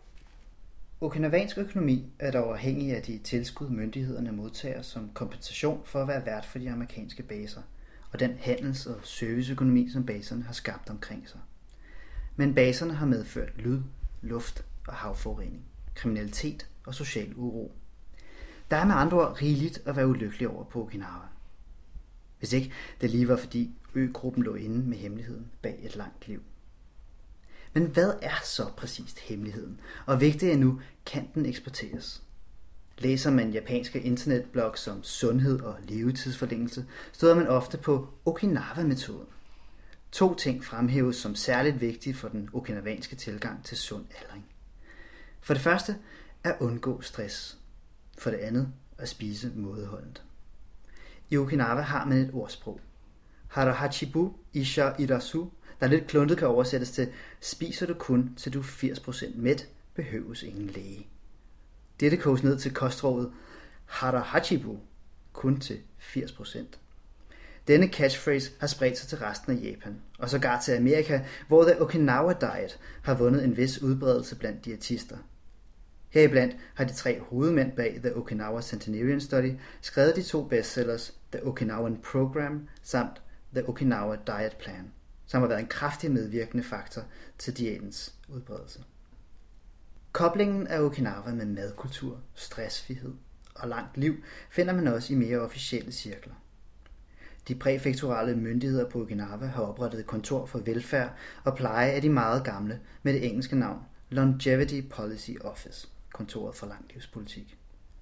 Okinawansk økonomi er dog afhængig af de tilskud, myndighederne modtager som kompensation for at være vært for de amerikanske baser, og den handels- og serviceøkonomi, som baserne har skabt omkring sig. Men baserne har medført lyd, luft og havforurening, kriminalitet og social uro. Der er med andre ord rigeligt at være ulykkelig over på Okinawa. Hvis ikke det lige var fordi øgruppen lå inde med hemmeligheden bag et langt liv. Men hvad er så præcist hemmeligheden? Og vigtigt endnu, kan den eksporteres? Læser man japanske internetblogs om sundhed og levetidsforlængelse, støder man ofte på Okinawa-metoden. To ting fremhæves som særligt vigtige for den okinawanske tilgang til sund aldring. For det første er at undgå stress. For det andet at spise mådeholdent. I Okinawa har man et ordsprog. Harahachibu isha irasu, der lidt kluntet kan oversættes til: spiser du kun til du er firs procent mæt, behøves ingen læge. Dette koges ned til kostrådet Harahachibu, kun til firs procent. Denne catchphrase har spredt sig til resten af Japan, og sågar til Amerika, hvor The Okinawa Diet har vundet en vis udbredelse blandt diætister. Heriblandt har de tre hovedmænd bag The Okinawa Centenarian Study skrevet de to bestsellers The Okinawan Program samt The Okinawa Diet Plan, som har været en kraftig medvirkende faktor til diætens udbredelse. Koblingen af Okinawa med madkultur, stressfrihed og langt liv finder man også i mere officielle cirkler. De præfekturale myndigheder på Okinawa har oprettet et kontor for velfærd og pleje af de meget gamle med det engelske navn Longevity Policy Office, kontoret for langlivspolitik.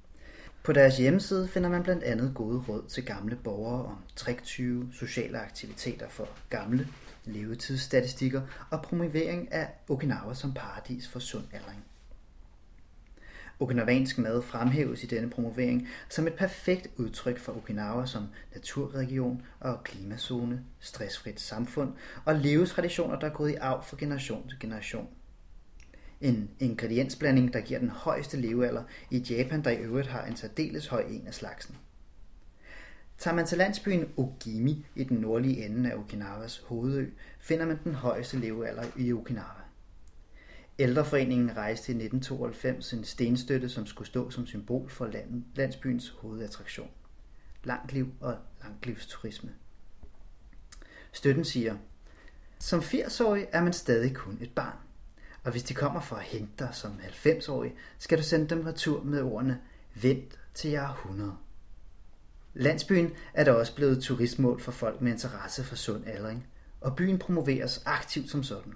På deres hjemmeside finder man blandt andet gode råd til gamle borgere om triktyve, sociale aktiviteter for gamle, levetidsstatistikker og promovering af Okinawa som paradis for sund aldring. Okinawansk mad fremhæves i denne promovering som et perfekt udtryk for Okinawa som naturregion og klimazone, stressfrit samfund og levetraditioner, der er gået i arv fra generation til generation. En ingrediensblanding, der giver den højeste levealder i Japan, der i øvrigt har en særdeles høj en af slagsen. Tager man til landsbyen Ogimi i den nordlige ende af Okinawas hovedø, finder man den højeste levealder i Okinawa. Ældreforeningen rejste i nitten tooghalvfems en stenstøtte, som skulle stå som symbol for landsbyens hovedattraktion. Langt liv og langlivsturisme. Støtten siger, som firs-årig er man stadig kun et barn, og hvis de kommer for at hente dig som halvfems-årig, skal du sende dem retur med ordene, vent til jeg er hundrede. Landsbyen er da også blevet turistmål for folk med interesse for sund aldring, og byen promoveres aktivt som sådan.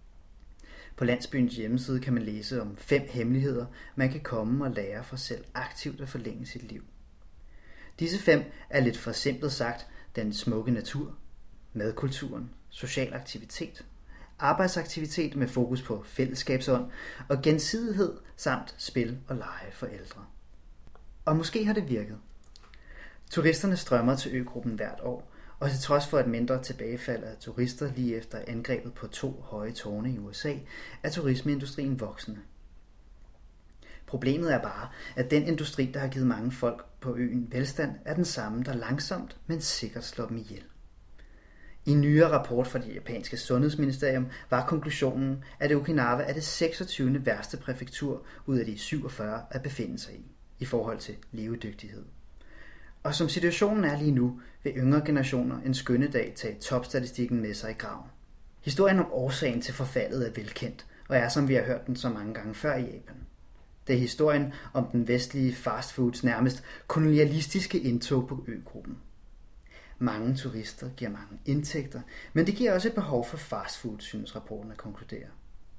På landsbyens hjemmeside kan man læse om fem hemmeligheder, man kan komme og lære for selv aktivt at forlænge sit liv. Disse fem er lidt forsimplet sagt den smukke natur, madkulturen, social aktivitet, arbejdsaktivitet med fokus på fællesskabsånd og gensidighed samt spil og lege for ældre. Og måske har det virket. Turisterne strømmer til øgruppen hvert år, og til trods for et mindre tilbagefald af turister lige efter angrebet på to høje tårne i U S A, er turismeindustrien voksende. Problemet er bare, at den industri, der har givet mange folk på øen velstand, er den samme, der langsomt, men sikkert slår dem ihjel. I en nyere rapport fra det japanske sundhedsministerium var konklusionen, at Okinawa er det seksogtyvende værste præfektur ud af de syvogfyrre at befinde sig i, i forhold til levedygtighed. Og som situationen er lige nu, vil yngre generationer en skønne dag tage topstatistikken med sig i graven. Historien om årsagen til forfaldet er velkendt, og er som vi har hørt den så mange gange før i Japan. Det er historien om den vestlige fastfoods nærmest kolonialistiske indtog på øgruppen. Mange turister giver mange indtægter, men det giver også et behov for fastfood, synes rapporten at konkludere.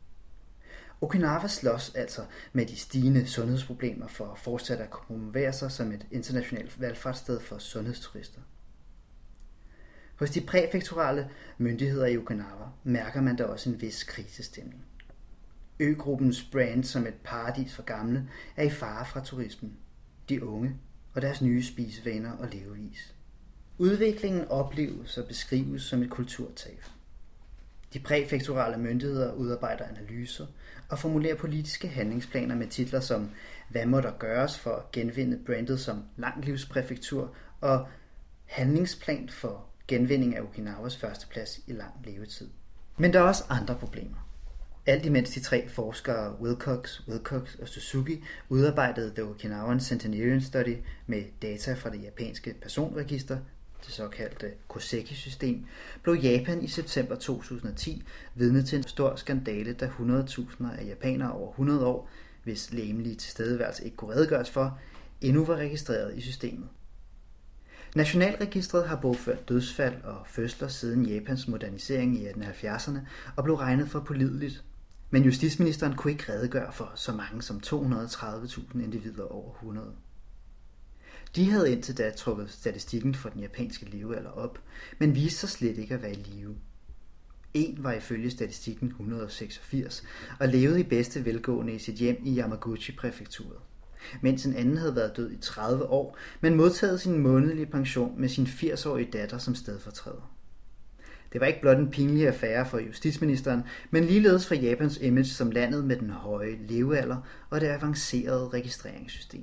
Okinawa slås altså med de stigende sundhedsproblemer for at fortsætte at promovere sig som et internationalt valgfartssted for sundhedsturister. Hos de præfekturale myndigheder i Okinawa mærker man da også en vis krisestemning. Øgruppens brand som et paradis for gamle er i fare fra turismen, de unge og deres nye spisevaner og levevis. Udviklingen opleves og beskrives som et kulturtab. De præfekturale myndigheder udarbejder analyser og formulerer politiske handlingsplaner med titler som Hvad må der gøres for at genvinde brandet som langlivspræfektur og Handlingsplan for genvinding af Okinawas førsteplads i lang levetid. Men der er også andre problemer. Alt imens de tre forskere Wilcox, Wilcox og Suzuki udarbejdede The Okinawan Centenarian Study med data fra det japanske personregister, det såkaldte Koseki-system, blev Japan i september to tusind og ti vidne til en stor skandale, da hundrede tusinder af japanere over hundrede år, hvis legemlige tilstedeværelse ikke kunne redegøres for, endnu var registreret i systemet. Nationalregistret har bogført dødsfald og fødsler siden Japans modernisering i atten halvfjerdserne og blev regnet for pålideligt, men justitsministeren kunne ikke redegøre for så mange som to hundrede og tredive tusind individer over hundrede. De havde indtil da trukket statistikken for den japanske levealder op, men viste sig slet ikke at være i live. En var ifølge statistikken et hundrede og seksogfirs og levede i bedste velgående i sit hjem i Yamaguchi-præfekturet, mens en anden havde været død i tredive år, men modtaget sin månedlige pension med sin firs-årige datter som stedfortræder. Det var ikke blot en pinlig affære for justitsministeren, men ligeledes for Japans image som landet med den høje levealder og det avancerede registreringssystem.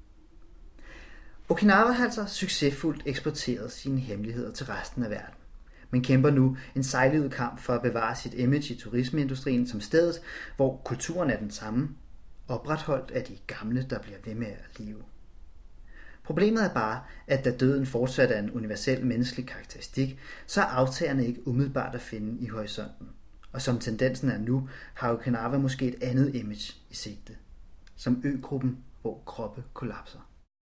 Okinawa har altså succesfuldt eksporteret sine hemmeligheder til resten af verden, men kæmper nu en sejlivet kamp for at bevare sit image i turismeindustrien som stedet, hvor kulturen er den samme, opretholdt af de gamle, der bliver ved med at leve. Problemet er bare, at da døden fortsat er en universel menneskelig karakteristik, så er aftagerne ikke umiddelbart at finde i horisonten. Og som tendensen er nu, har Okinawa måske et andet image i sigte. Som øgruppen, hvor kroppe kollapser.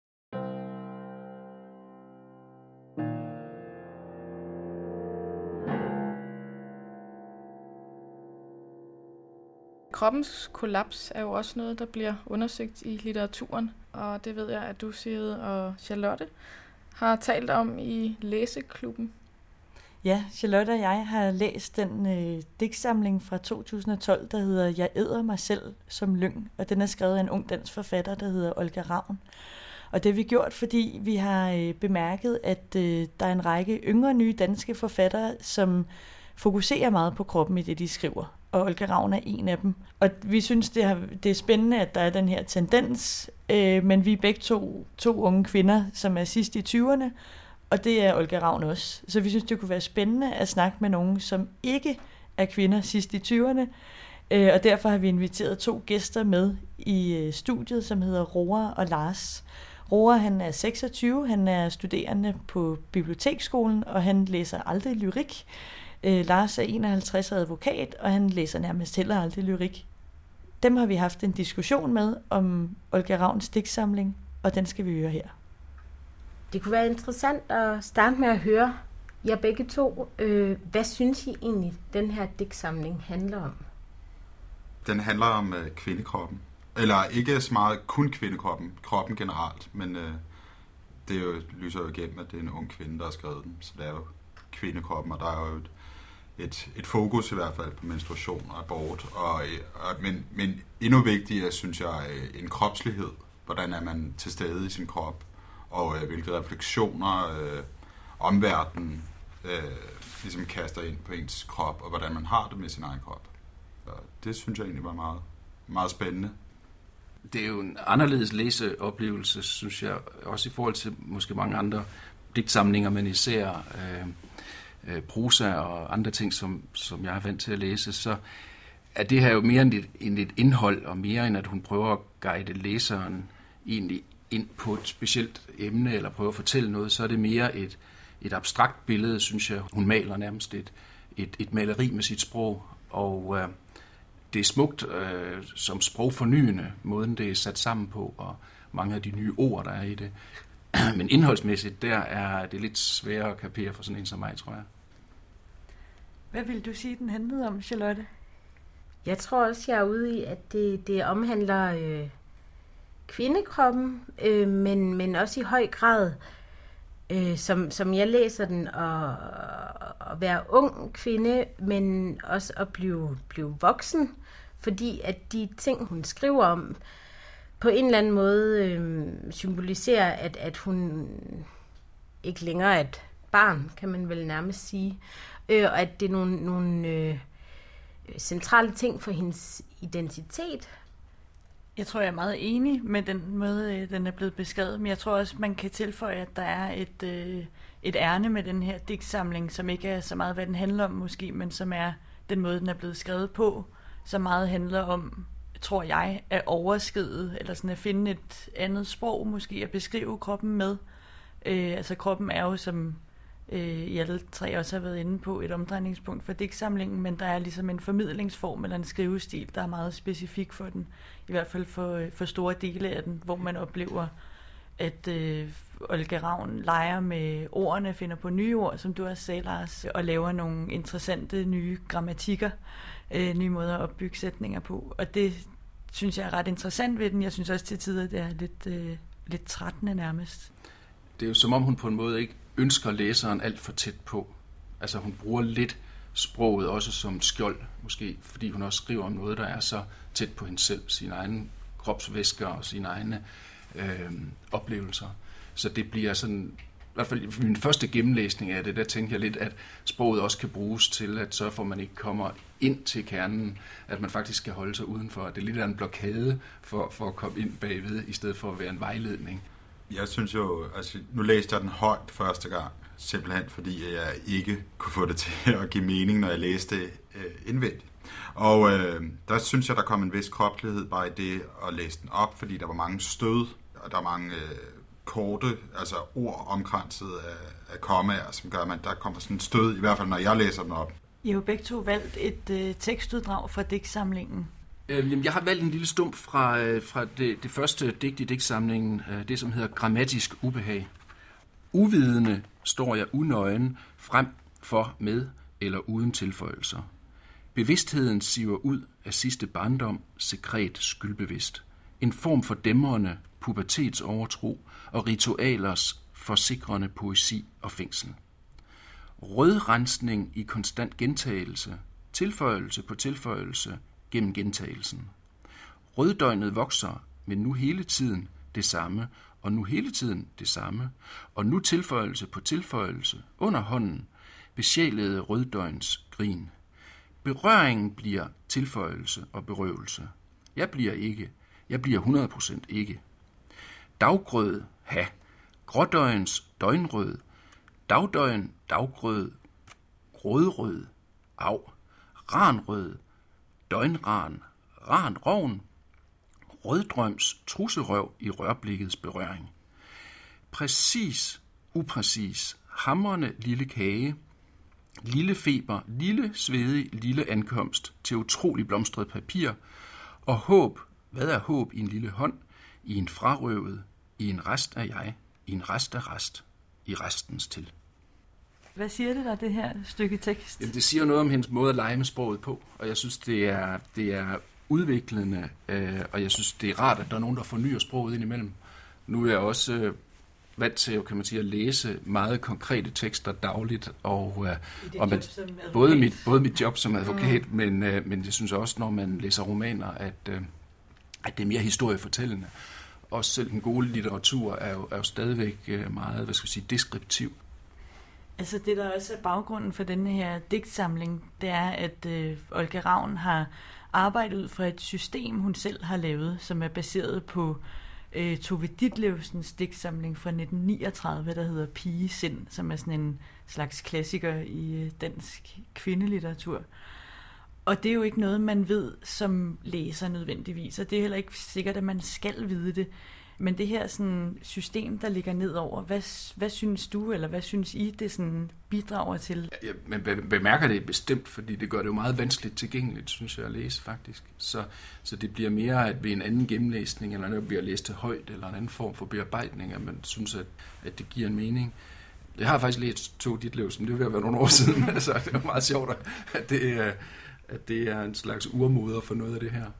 Kroppens kollaps er jo også noget, der bliver undersøgt i litteraturen, og det ved jeg, at du, Sigrid og Charlotte, har talt om i Læseklubben. Ja, Charlotte og jeg har læst den øh, digtsamling fra to tusind og tolv, der hedder Jeg æder mig selv som lyng, og den er skrevet af en ung dansk forfatter, der hedder Olga Ravn. Og det har vi gjort, fordi vi har øh, bemærket, at øh, der er en række yngre nye danske forfattere, som fokuserer meget på kroppen i det, de skriver. Og Olga Ravn er en af dem. Og vi synes, det, har, det er spændende, at der er den her tendens, øh, men vi er begge to, to unge kvinder, som er sidst i tyverne, og det er Olga Ravn også. Så vi synes, det kunne være spændende at snakke med nogen, som ikke er kvinder sidst i tyverne. Øh, og derfor har vi inviteret to gæster med i øh, studiet, som hedder Roar og Lars. Roar, han er seksogtyve, han er studerende på biblioteksskolen, og han læser aldrig lyrik. Øh, Lars er enoghalvtreds og advokat, og han læser nærmest heller aldrig lyrik. Dem har vi haft en diskussion med om Olga Ravns digtsamling, og den skal vi høre her. Det kunne være interessant at starte med at høre jer begge to. Øh, hvad synes I egentlig, den her digtsamling handler om? Den handler om øh, kvindekroppen. Eller ikke så meget kun kvindekroppen, kroppen generelt, men øh, det er jo, lyser jo igennem, at det er en ung kvinde, der har skrevet den. Så det er jo kvindekroppen, og der er jo et, et, et fokus i hvert fald på menstruation og abort. Og, og, men, men endnu vigtigere, synes jeg, en kropslighed. Hvordan er man til stede i sin krop, og øh, hvilke refleksioner øh, omverdenen øh, ligesom kaster ind på ens krop, og hvordan man har det med sin egen krop. Og det synes jeg egentlig var meget, meget spændende. Det er jo en anderledes læseoplevelse, synes jeg, også i forhold til måske mange andre digtsamlinger, men især øh, øh, prosa og andre ting, som, som jeg er vant til at læse, så er det her jo mere end et, end et indhold, og mere end at hun prøver at guide læseren egentlig ind på et specielt emne, eller prøver at fortælle noget, så er det mere et, et abstrakt billede, synes jeg. Hun maler nærmest et, et, et maleri med sit sprog, og øh, det er smukt øh, som sprogfornyende, måden det er sat sammen på, og mange af de nye ord, der er i det. Men indholdsmæssigt, der er det lidt sværere at kapere for sådan en som mig, tror jeg. Hvad vil du sige, den handlede om, Charlotte? Jeg tror også, jeg er ude i, at det, det omhandler øh, kvindekroppen, øh, men, men også i høj grad, øh, som, som jeg læser den, at, at være ung kvinde, men også at blive, blive voksen, fordi at de ting, hun skriver om, på en eller anden måde øh, symboliserer, at, at hun ikke længere er et barn, kan man vel nærmest sige, øh, og at det er nogle, nogle øh, centrale ting for hendes identitet. Jeg tror, jeg er meget enig med den måde, den er blevet beskrevet, men jeg tror også, man kan tilføje, at der er et, øh, et ærne med den her digtsamling, som ikke er så meget, hvad den handler om måske, men som er den måde, den er blevet skrevet på, så meget handler om, tror jeg, at overskride, eller sådan at finde et andet sprog, måske at beskrive kroppen med. Øh, altså kroppen er jo, som øh, I alle tre også har været inde på, et omdrejningspunkt for digtsamlingen, men der er ligesom en formidlingsform eller en skrivestil, der er meget specifik for den, i hvert fald for, for store dele af den, hvor man oplever, at øh, Olga Ravn leger med ordene, finder på nye ord, som du også sagde, Lars, og laver nogle interessante nye grammatikker, øh, nye måder at opbygge sætninger på. Og det synes jeg er ret interessant ved den. Jeg synes også til tider, det er lidt, øh, lidt trættende nærmest. Det er jo som om hun på en måde ikke ønsker læseren alt for tæt på. Altså hun bruger lidt sproget også som skjold, måske, fordi hun også skriver om noget, der er så tæt på hende selv, sine egne kropsvæsker og sine egne øh, oplevelser. Så det bliver sådan, i hvert fald min første gennemlæsning af det, der tænkte jeg lidt, at sproget også kan bruges til at sørge for, at man ikke kommer ind til kernen, at man faktisk skal holde sig udenfor. Det er lidt af en blokade for, for at komme ind bagved, i stedet for at være en vejledning. Jeg synes jo, altså nu læste jeg den højt første gang, simpelthen fordi jeg ikke kunne få det til at give mening, når jeg læste det øh, indvendigt. Og øh, der synes jeg, der kom en vis kropslighed bare i det at læse den op, fordi der var mange stød, og der var mange øh, korte, altså ord omkranset af, af kommaer, som gør, at der kommer sådan en stød, i hvert fald når jeg læser den op. I har jo begge to valgt et øh, tekstuddrag fra digtsamlingen. Øh, jeg har valgt en lille stump fra, øh, fra det, det første digt i digtsamlingen, øh, det som hedder Grammatisk ubehag. Uvidende står jeg unøgen frem for med eller uden tilføjelser. Bevidstheden siver ud af sidste barndom, sekret skyldbevidst. En form for dæmrende pubertetsovertro og ritualers forsikrende poesi og fængsel. Rødrensning i konstant gentagelse, tilføjelse på tilføjelse gennem gentagelsen. Røddøgnet vokser, men nu hele tiden det samme, og nu hele tiden det samme, og nu tilføjelse på tilføjelse under hånden, besjælede røddøgns grin. Berøringen bliver tilføjelse og berøvelse. Jeg bliver ikke, jeg bliver hundrede procent ikke. Daggrød, ha. Grådøgns døgnrød. Dagdøgn, daggrød. Grådrød, af. Ranrød, døgnran. Ranrovn. Røddrøms trusserøv i rørblikkets berøring. Præcis, upræcis. Hamrende lille kage. Lille feber, lille svedig, lille ankomst til utrolig blomstret papir. Og håb, hvad er håb i en lille hånd? I en frarøvet, i en rest af jeg, i en rest af rest, i restens til. Hvad siger det der, det her stykke tekst? Jamen, det siger noget om hendes måde at lege med sproget på, og jeg synes, det er, det er udviklende, øh, og jeg synes, det er rart, at der er nogen, der fornyer sproget indimellem. Nu er jeg også øh, vant til, kan man sige, at læse meget konkrete tekster dagligt, og, øh, og med, både, mit, både mit job som advokat, mm. men, øh, men jeg synes også, når man læser romaner, at, øh, at det er mere historiefortællende. Også selv den gode litteratur er jo, er jo stadigvæk meget, hvad skal jeg sige, deskriptiv. Altså det, der også er baggrunden for denne her digtsamling, det er, at øh, Olga Ravn har arbejdet ud fra et system, hun selv har lavet, som er baseret på øh, Tove Ditlevsens digtsamling fra nitten niogtredive, der hedder Pigesind, som er sådan en slags klassiker i øh, dansk kvindelitteratur. Og det er jo ikke noget, man ved som læser nødvendigvis, og det er heller ikke sikkert, at man skal vide det. Men det her sådan, system, der ligger nedover, hvad, hvad synes du, eller hvad synes I, det sådan, bidrager til? Ja, man bemærker det bestemt, fordi det gør det jo meget vanskeligt tilgængeligt, synes jeg, at læse faktisk. Så, så det bliver mere, at ved en anden gennemlæsning, eller når det bliver læst til højt, eller en anden form for bearbejdning, at man synes, at, at det giver en mening. Jeg har faktisk læst Tove Ditlevsen, det vil være nogle år siden, altså det er meget sjovt, at det er... at det er en slags urmoder for noget af det her.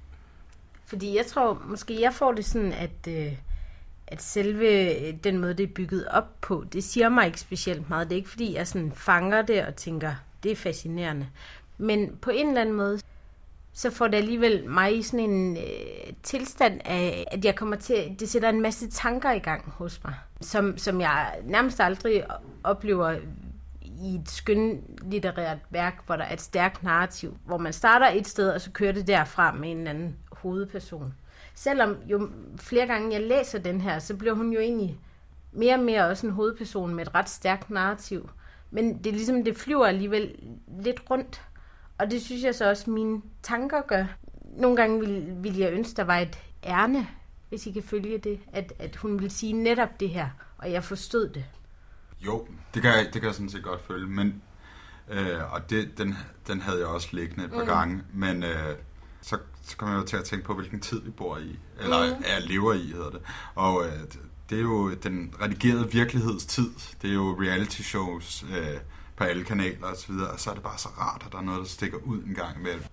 Fordi jeg tror, måske jeg får det sådan, at, øh, at selve den måde, det er bygget op på, det siger mig ikke specielt meget. Det er ikke, fordi jeg sådan fanger det og tænker, det er fascinerende. Men på en eller anden måde, så får det alligevel mig i sådan en øh, tilstand af, at jeg kommer til, det sætter en masse tanker i gang hos mig, som, som jeg nærmest aldrig oplever i et skønlitterært værk, hvor der er et stærkt narrativ, hvor man starter et sted, og så kører det derfra med en eller anden hovedperson. Selvom jo flere gange jeg læser den her, så bliver hun jo egentlig mere og mere også en hovedperson med et ret stærkt narrativ. Men det er ligesom, det flyver alligevel lidt rundt, og det synes jeg så også, mine tanker gør. Nogle gange vil, vil jeg ønske, der var et ærne, hvis I kan følge det, at, at hun ville sige netop det her, og jeg forstod det. Jo, det kan jeg, det kan jeg sådan set godt følge, men øh, og det, den, den havde jeg også liggende et par mm. gange, men øh, så, så kommer jeg jo til at tænke på, hvilken tid vi bor i, eller mm. er lever i, hedder det. Og øh, det er jo den redigerede virkelighedstid, det er jo reality shows øh, på alle kanaler og så videre, og så er det bare så rart, at der er noget, der stikker ud en gang imellem.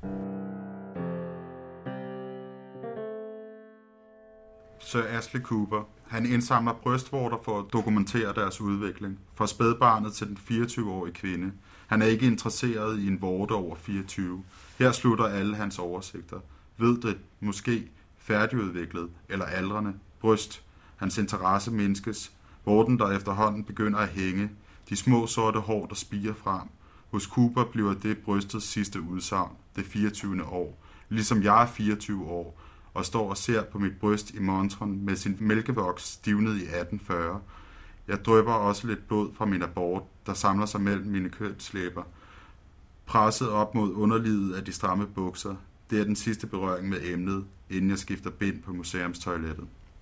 Sir Ashley Cooper. Han indsamler brystvorter for at dokumentere deres udvikling, fra spædbarnet til den fireogtyve-årige kvinde. Han er ikke interesseret i en vorte over fireogtyve. Her slutter alle hans oversigter. Ved det, måske, færdigudviklet eller aldrende, bryst. Hans interesse mindskes. Vorten, der efterhånden begynder at hænge. De små sorte hår, der spiger frem. Hos Cooper bliver det brystets sidste udsagn, det fireogtyvende år. Ligesom jeg er fireogtyve år, og står og ser på mit bryst i montren med sin mælkevoks stivnet i atten fyrre. Jeg drypper også lidt blod fra min abort, der samler sig mellem mine kønslæber. Presset op mod underlivet af de stramme bukser. Det er den sidste berøring med emnet, inden jeg skifter bind på museumstoilettet.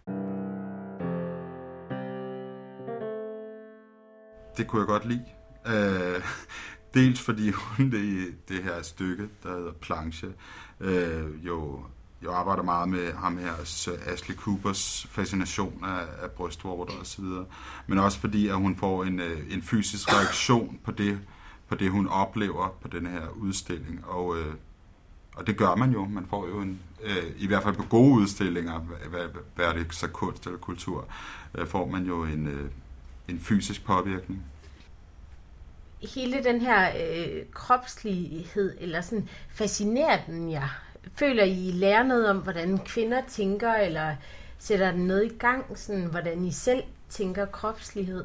Det kunne jeg godt lide. Uh, dels fordi hun det, det her stykke, der hedder Planche, uh, jo... Jeg arbejder meget med ham her, Ashley Coopers fascination af, af brystvorter og så videre, men også fordi, at hun får en, en fysisk reaktion på det, på det, hun oplever på den her udstilling, og, øh, og det gør man jo. Man får jo en, øh, i hvert fald på gode udstillinger, hvad, hvad er det så kunst eller kultur, øh, får man jo en, øh, en fysisk påvirkning. hele den her øh, kropslighed, eller sådan, fascinerer den jer? Føler I lærer noget om, hvordan kvinder tænker, eller sætter den noget i gang, sådan, hvordan I selv tænker kropslighed?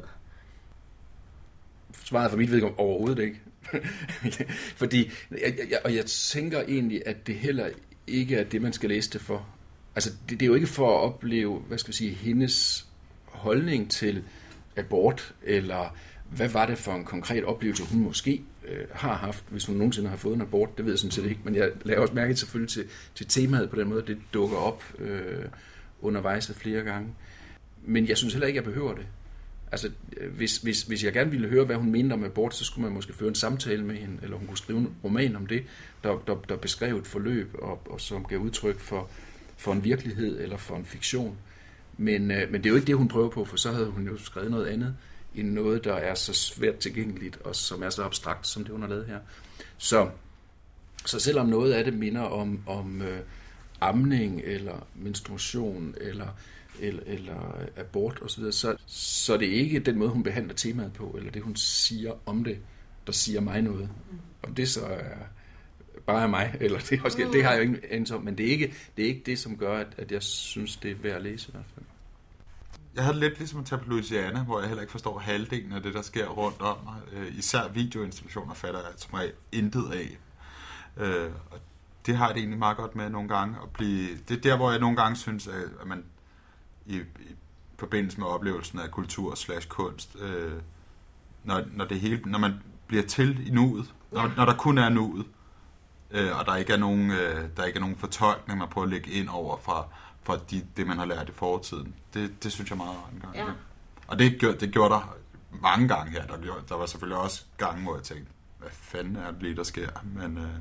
Svaret for mit vedkommende overhovedet ikke. Fordi, jeg, jeg, og jeg tænker egentlig, at det heller ikke er det, man skal læse det for. Altså, det, det er jo ikke for at opleve, hvad skal vi sige, hendes holdning til abort, eller hvad var det for en konkret oplevelse, hun måske øh, har haft, hvis hun nogensinde har fået en abort, det ved jeg sådan set ikke, men jeg laver også mærke selvfølgelig til, til temaet på den måde, det dukker op øh, undervejs flere gange. Men jeg synes heller ikke, jeg behøver det. Altså, hvis, hvis, hvis jeg gerne ville høre, hvad hun mente om abort, så skulle man måske føre en samtale med hende, eller hun kunne skrive en roman om det, der, der, der beskrev et forløb, og, og som gav udtryk for, for en virkelighed eller for en fiktion. Men, øh, men det er jo ikke det, hun prøver på, for så havde hun jo skrevet noget andet, end noget, der er så svært tilgængeligt, og som er så abstrakt, som det hun har lavet her. Så, så selvom noget af det minder om, om øh, amning, eller menstruation, eller eller, eller abort osv., så, så det er ikke den måde, hun behandler temaet på, eller det, hun siger om det, der siger mig noget. Om det så er bare mig, eller det, også, det har jeg jo ingen anelse om, men det er, ikke, det er ikke det, som gør, at, at jeg synes, det er værd at læse i hvert fald. Jeg havde lidt ligesom at tage på Louisiana, hvor jeg heller ikke forstår halvdelen af det, der sker rundt om mig. Især videoinstallationer fatter jeg som regel intet af. Og det har jeg det egentlig meget godt med nogle gange. At blive, det er der, hvor jeg nogle gange synes, at man i, i forbindelse med oplevelsen af kultur slash kunst, øh, når, når, det hele, når man bliver til i nuet, når, når der kun er nuet, øh, og der ikke er nogen, øh, der ikke er nogen fortolkning, man prøver at lægge ind over fra, fra de, det, man har lært i fortiden. Det, det synes jeg meget en gang. Ja. Og det, gjorde, det gjorde der mange gange her. Der, gjorde, der var selvfølgelig også gange, hvor jeg tænkte, hvad fanden er det lige, der sker? Men øh,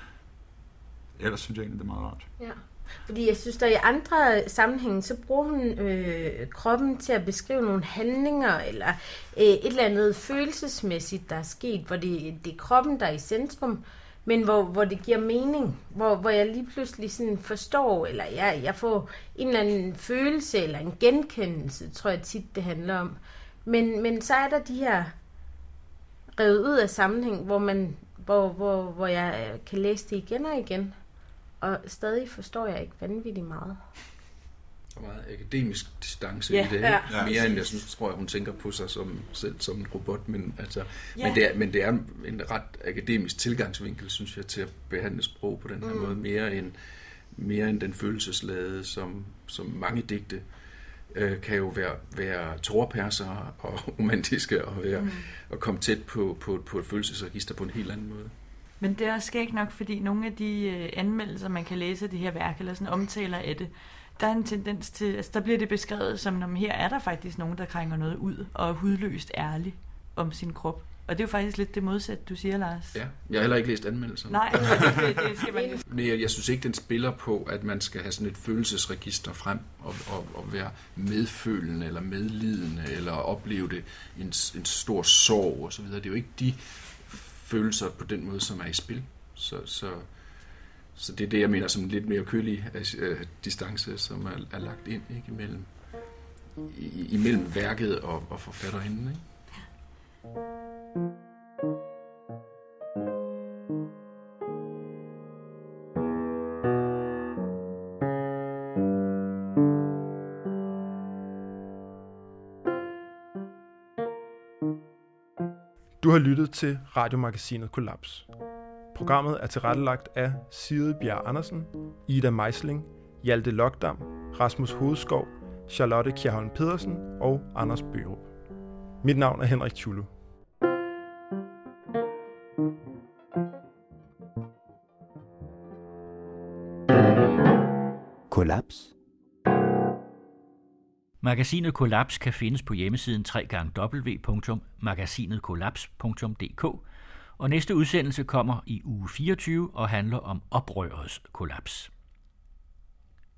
ellers synes jeg egentlig, det er meget rart. Ja. Fordi jeg synes, der i andre sammenhænge, så bruger hun øh, kroppen til at beskrive nogle handlinger, eller øh, et eller andet følelsesmæssigt, der er sket, hvor det, det er kroppen, der er i centrum, men hvor, hvor det giver mening, hvor, hvor jeg lige pludselig sådan forstår, eller jeg, jeg får en eller anden følelse, eller en genkendelse, tror jeg tit, det handler om. Men, men så er der de her revet ud af sammenhæng, hvor, man, hvor, hvor, hvor jeg kan læse det igen og igen. Og stadig forstår jeg ikke vanvittigt meget. Og meget akademisk distance ja, i det. Ja. Mere end jeg synes, tror jeg, hun tænker på sig som, selv som en robot. Men, altså, ja. men, det er, men det er en ret akademisk tilgangsvinkel, synes jeg, til at behandle sprog på den her mm. måde. Mere end, mere end den følelsesladede, som, som mange digte øh, kan jo være, være tåreperser og romantiske, og, være, mm. og komme tæt på, på, på et følelsesregister på en helt anden måde. Men det er også skægt nok, fordi nogle af de øh, anmeldelser, man kan læse af det her værk, eller sådan omtaler af det, der er en tendens til, altså der bliver det beskrevet som, om her er der faktisk nogen, der krænger noget ud, og er hudløst ærlig om sin krop. Og det er jo faktisk lidt det modsatte, du siger, Lars. Ja, jeg har heller ikke læst anmeldelser. Nej, det, det skal man jo. Men jeg, jeg synes ikke, den spiller på, at man skal have sådan et følelsesregister frem, og, og, og være medfølende, eller medlidende, eller opleve det en, en stor sorg, og så videre. Det er jo ikke de følelser på den måde, som er i spil. Så, så, så det er det, jeg mener som en lidt mere kølig øh, distance, som er, er lagt ind ikke, imellem, i, imellem værket og, og forfatterinden. Ikke? Du har lyttet til radiomagasinet Kollaps. Programmet er tilrettelagt af Sigrid Bjerg Andersen, Ida Meisling, Hjalte Lokdam, Rasmus Hovedskov, Charlotte Kjærholm Pedersen og Anders Børup. Mit navn er Henrik Tjulu. Kollaps. Magasinet Kollaps kan findes på hjemmesiden w w w punktum magasinet kollaps punktum d k, og næste udsendelse kommer i uge fireogtyve og handler om oprørets kollaps.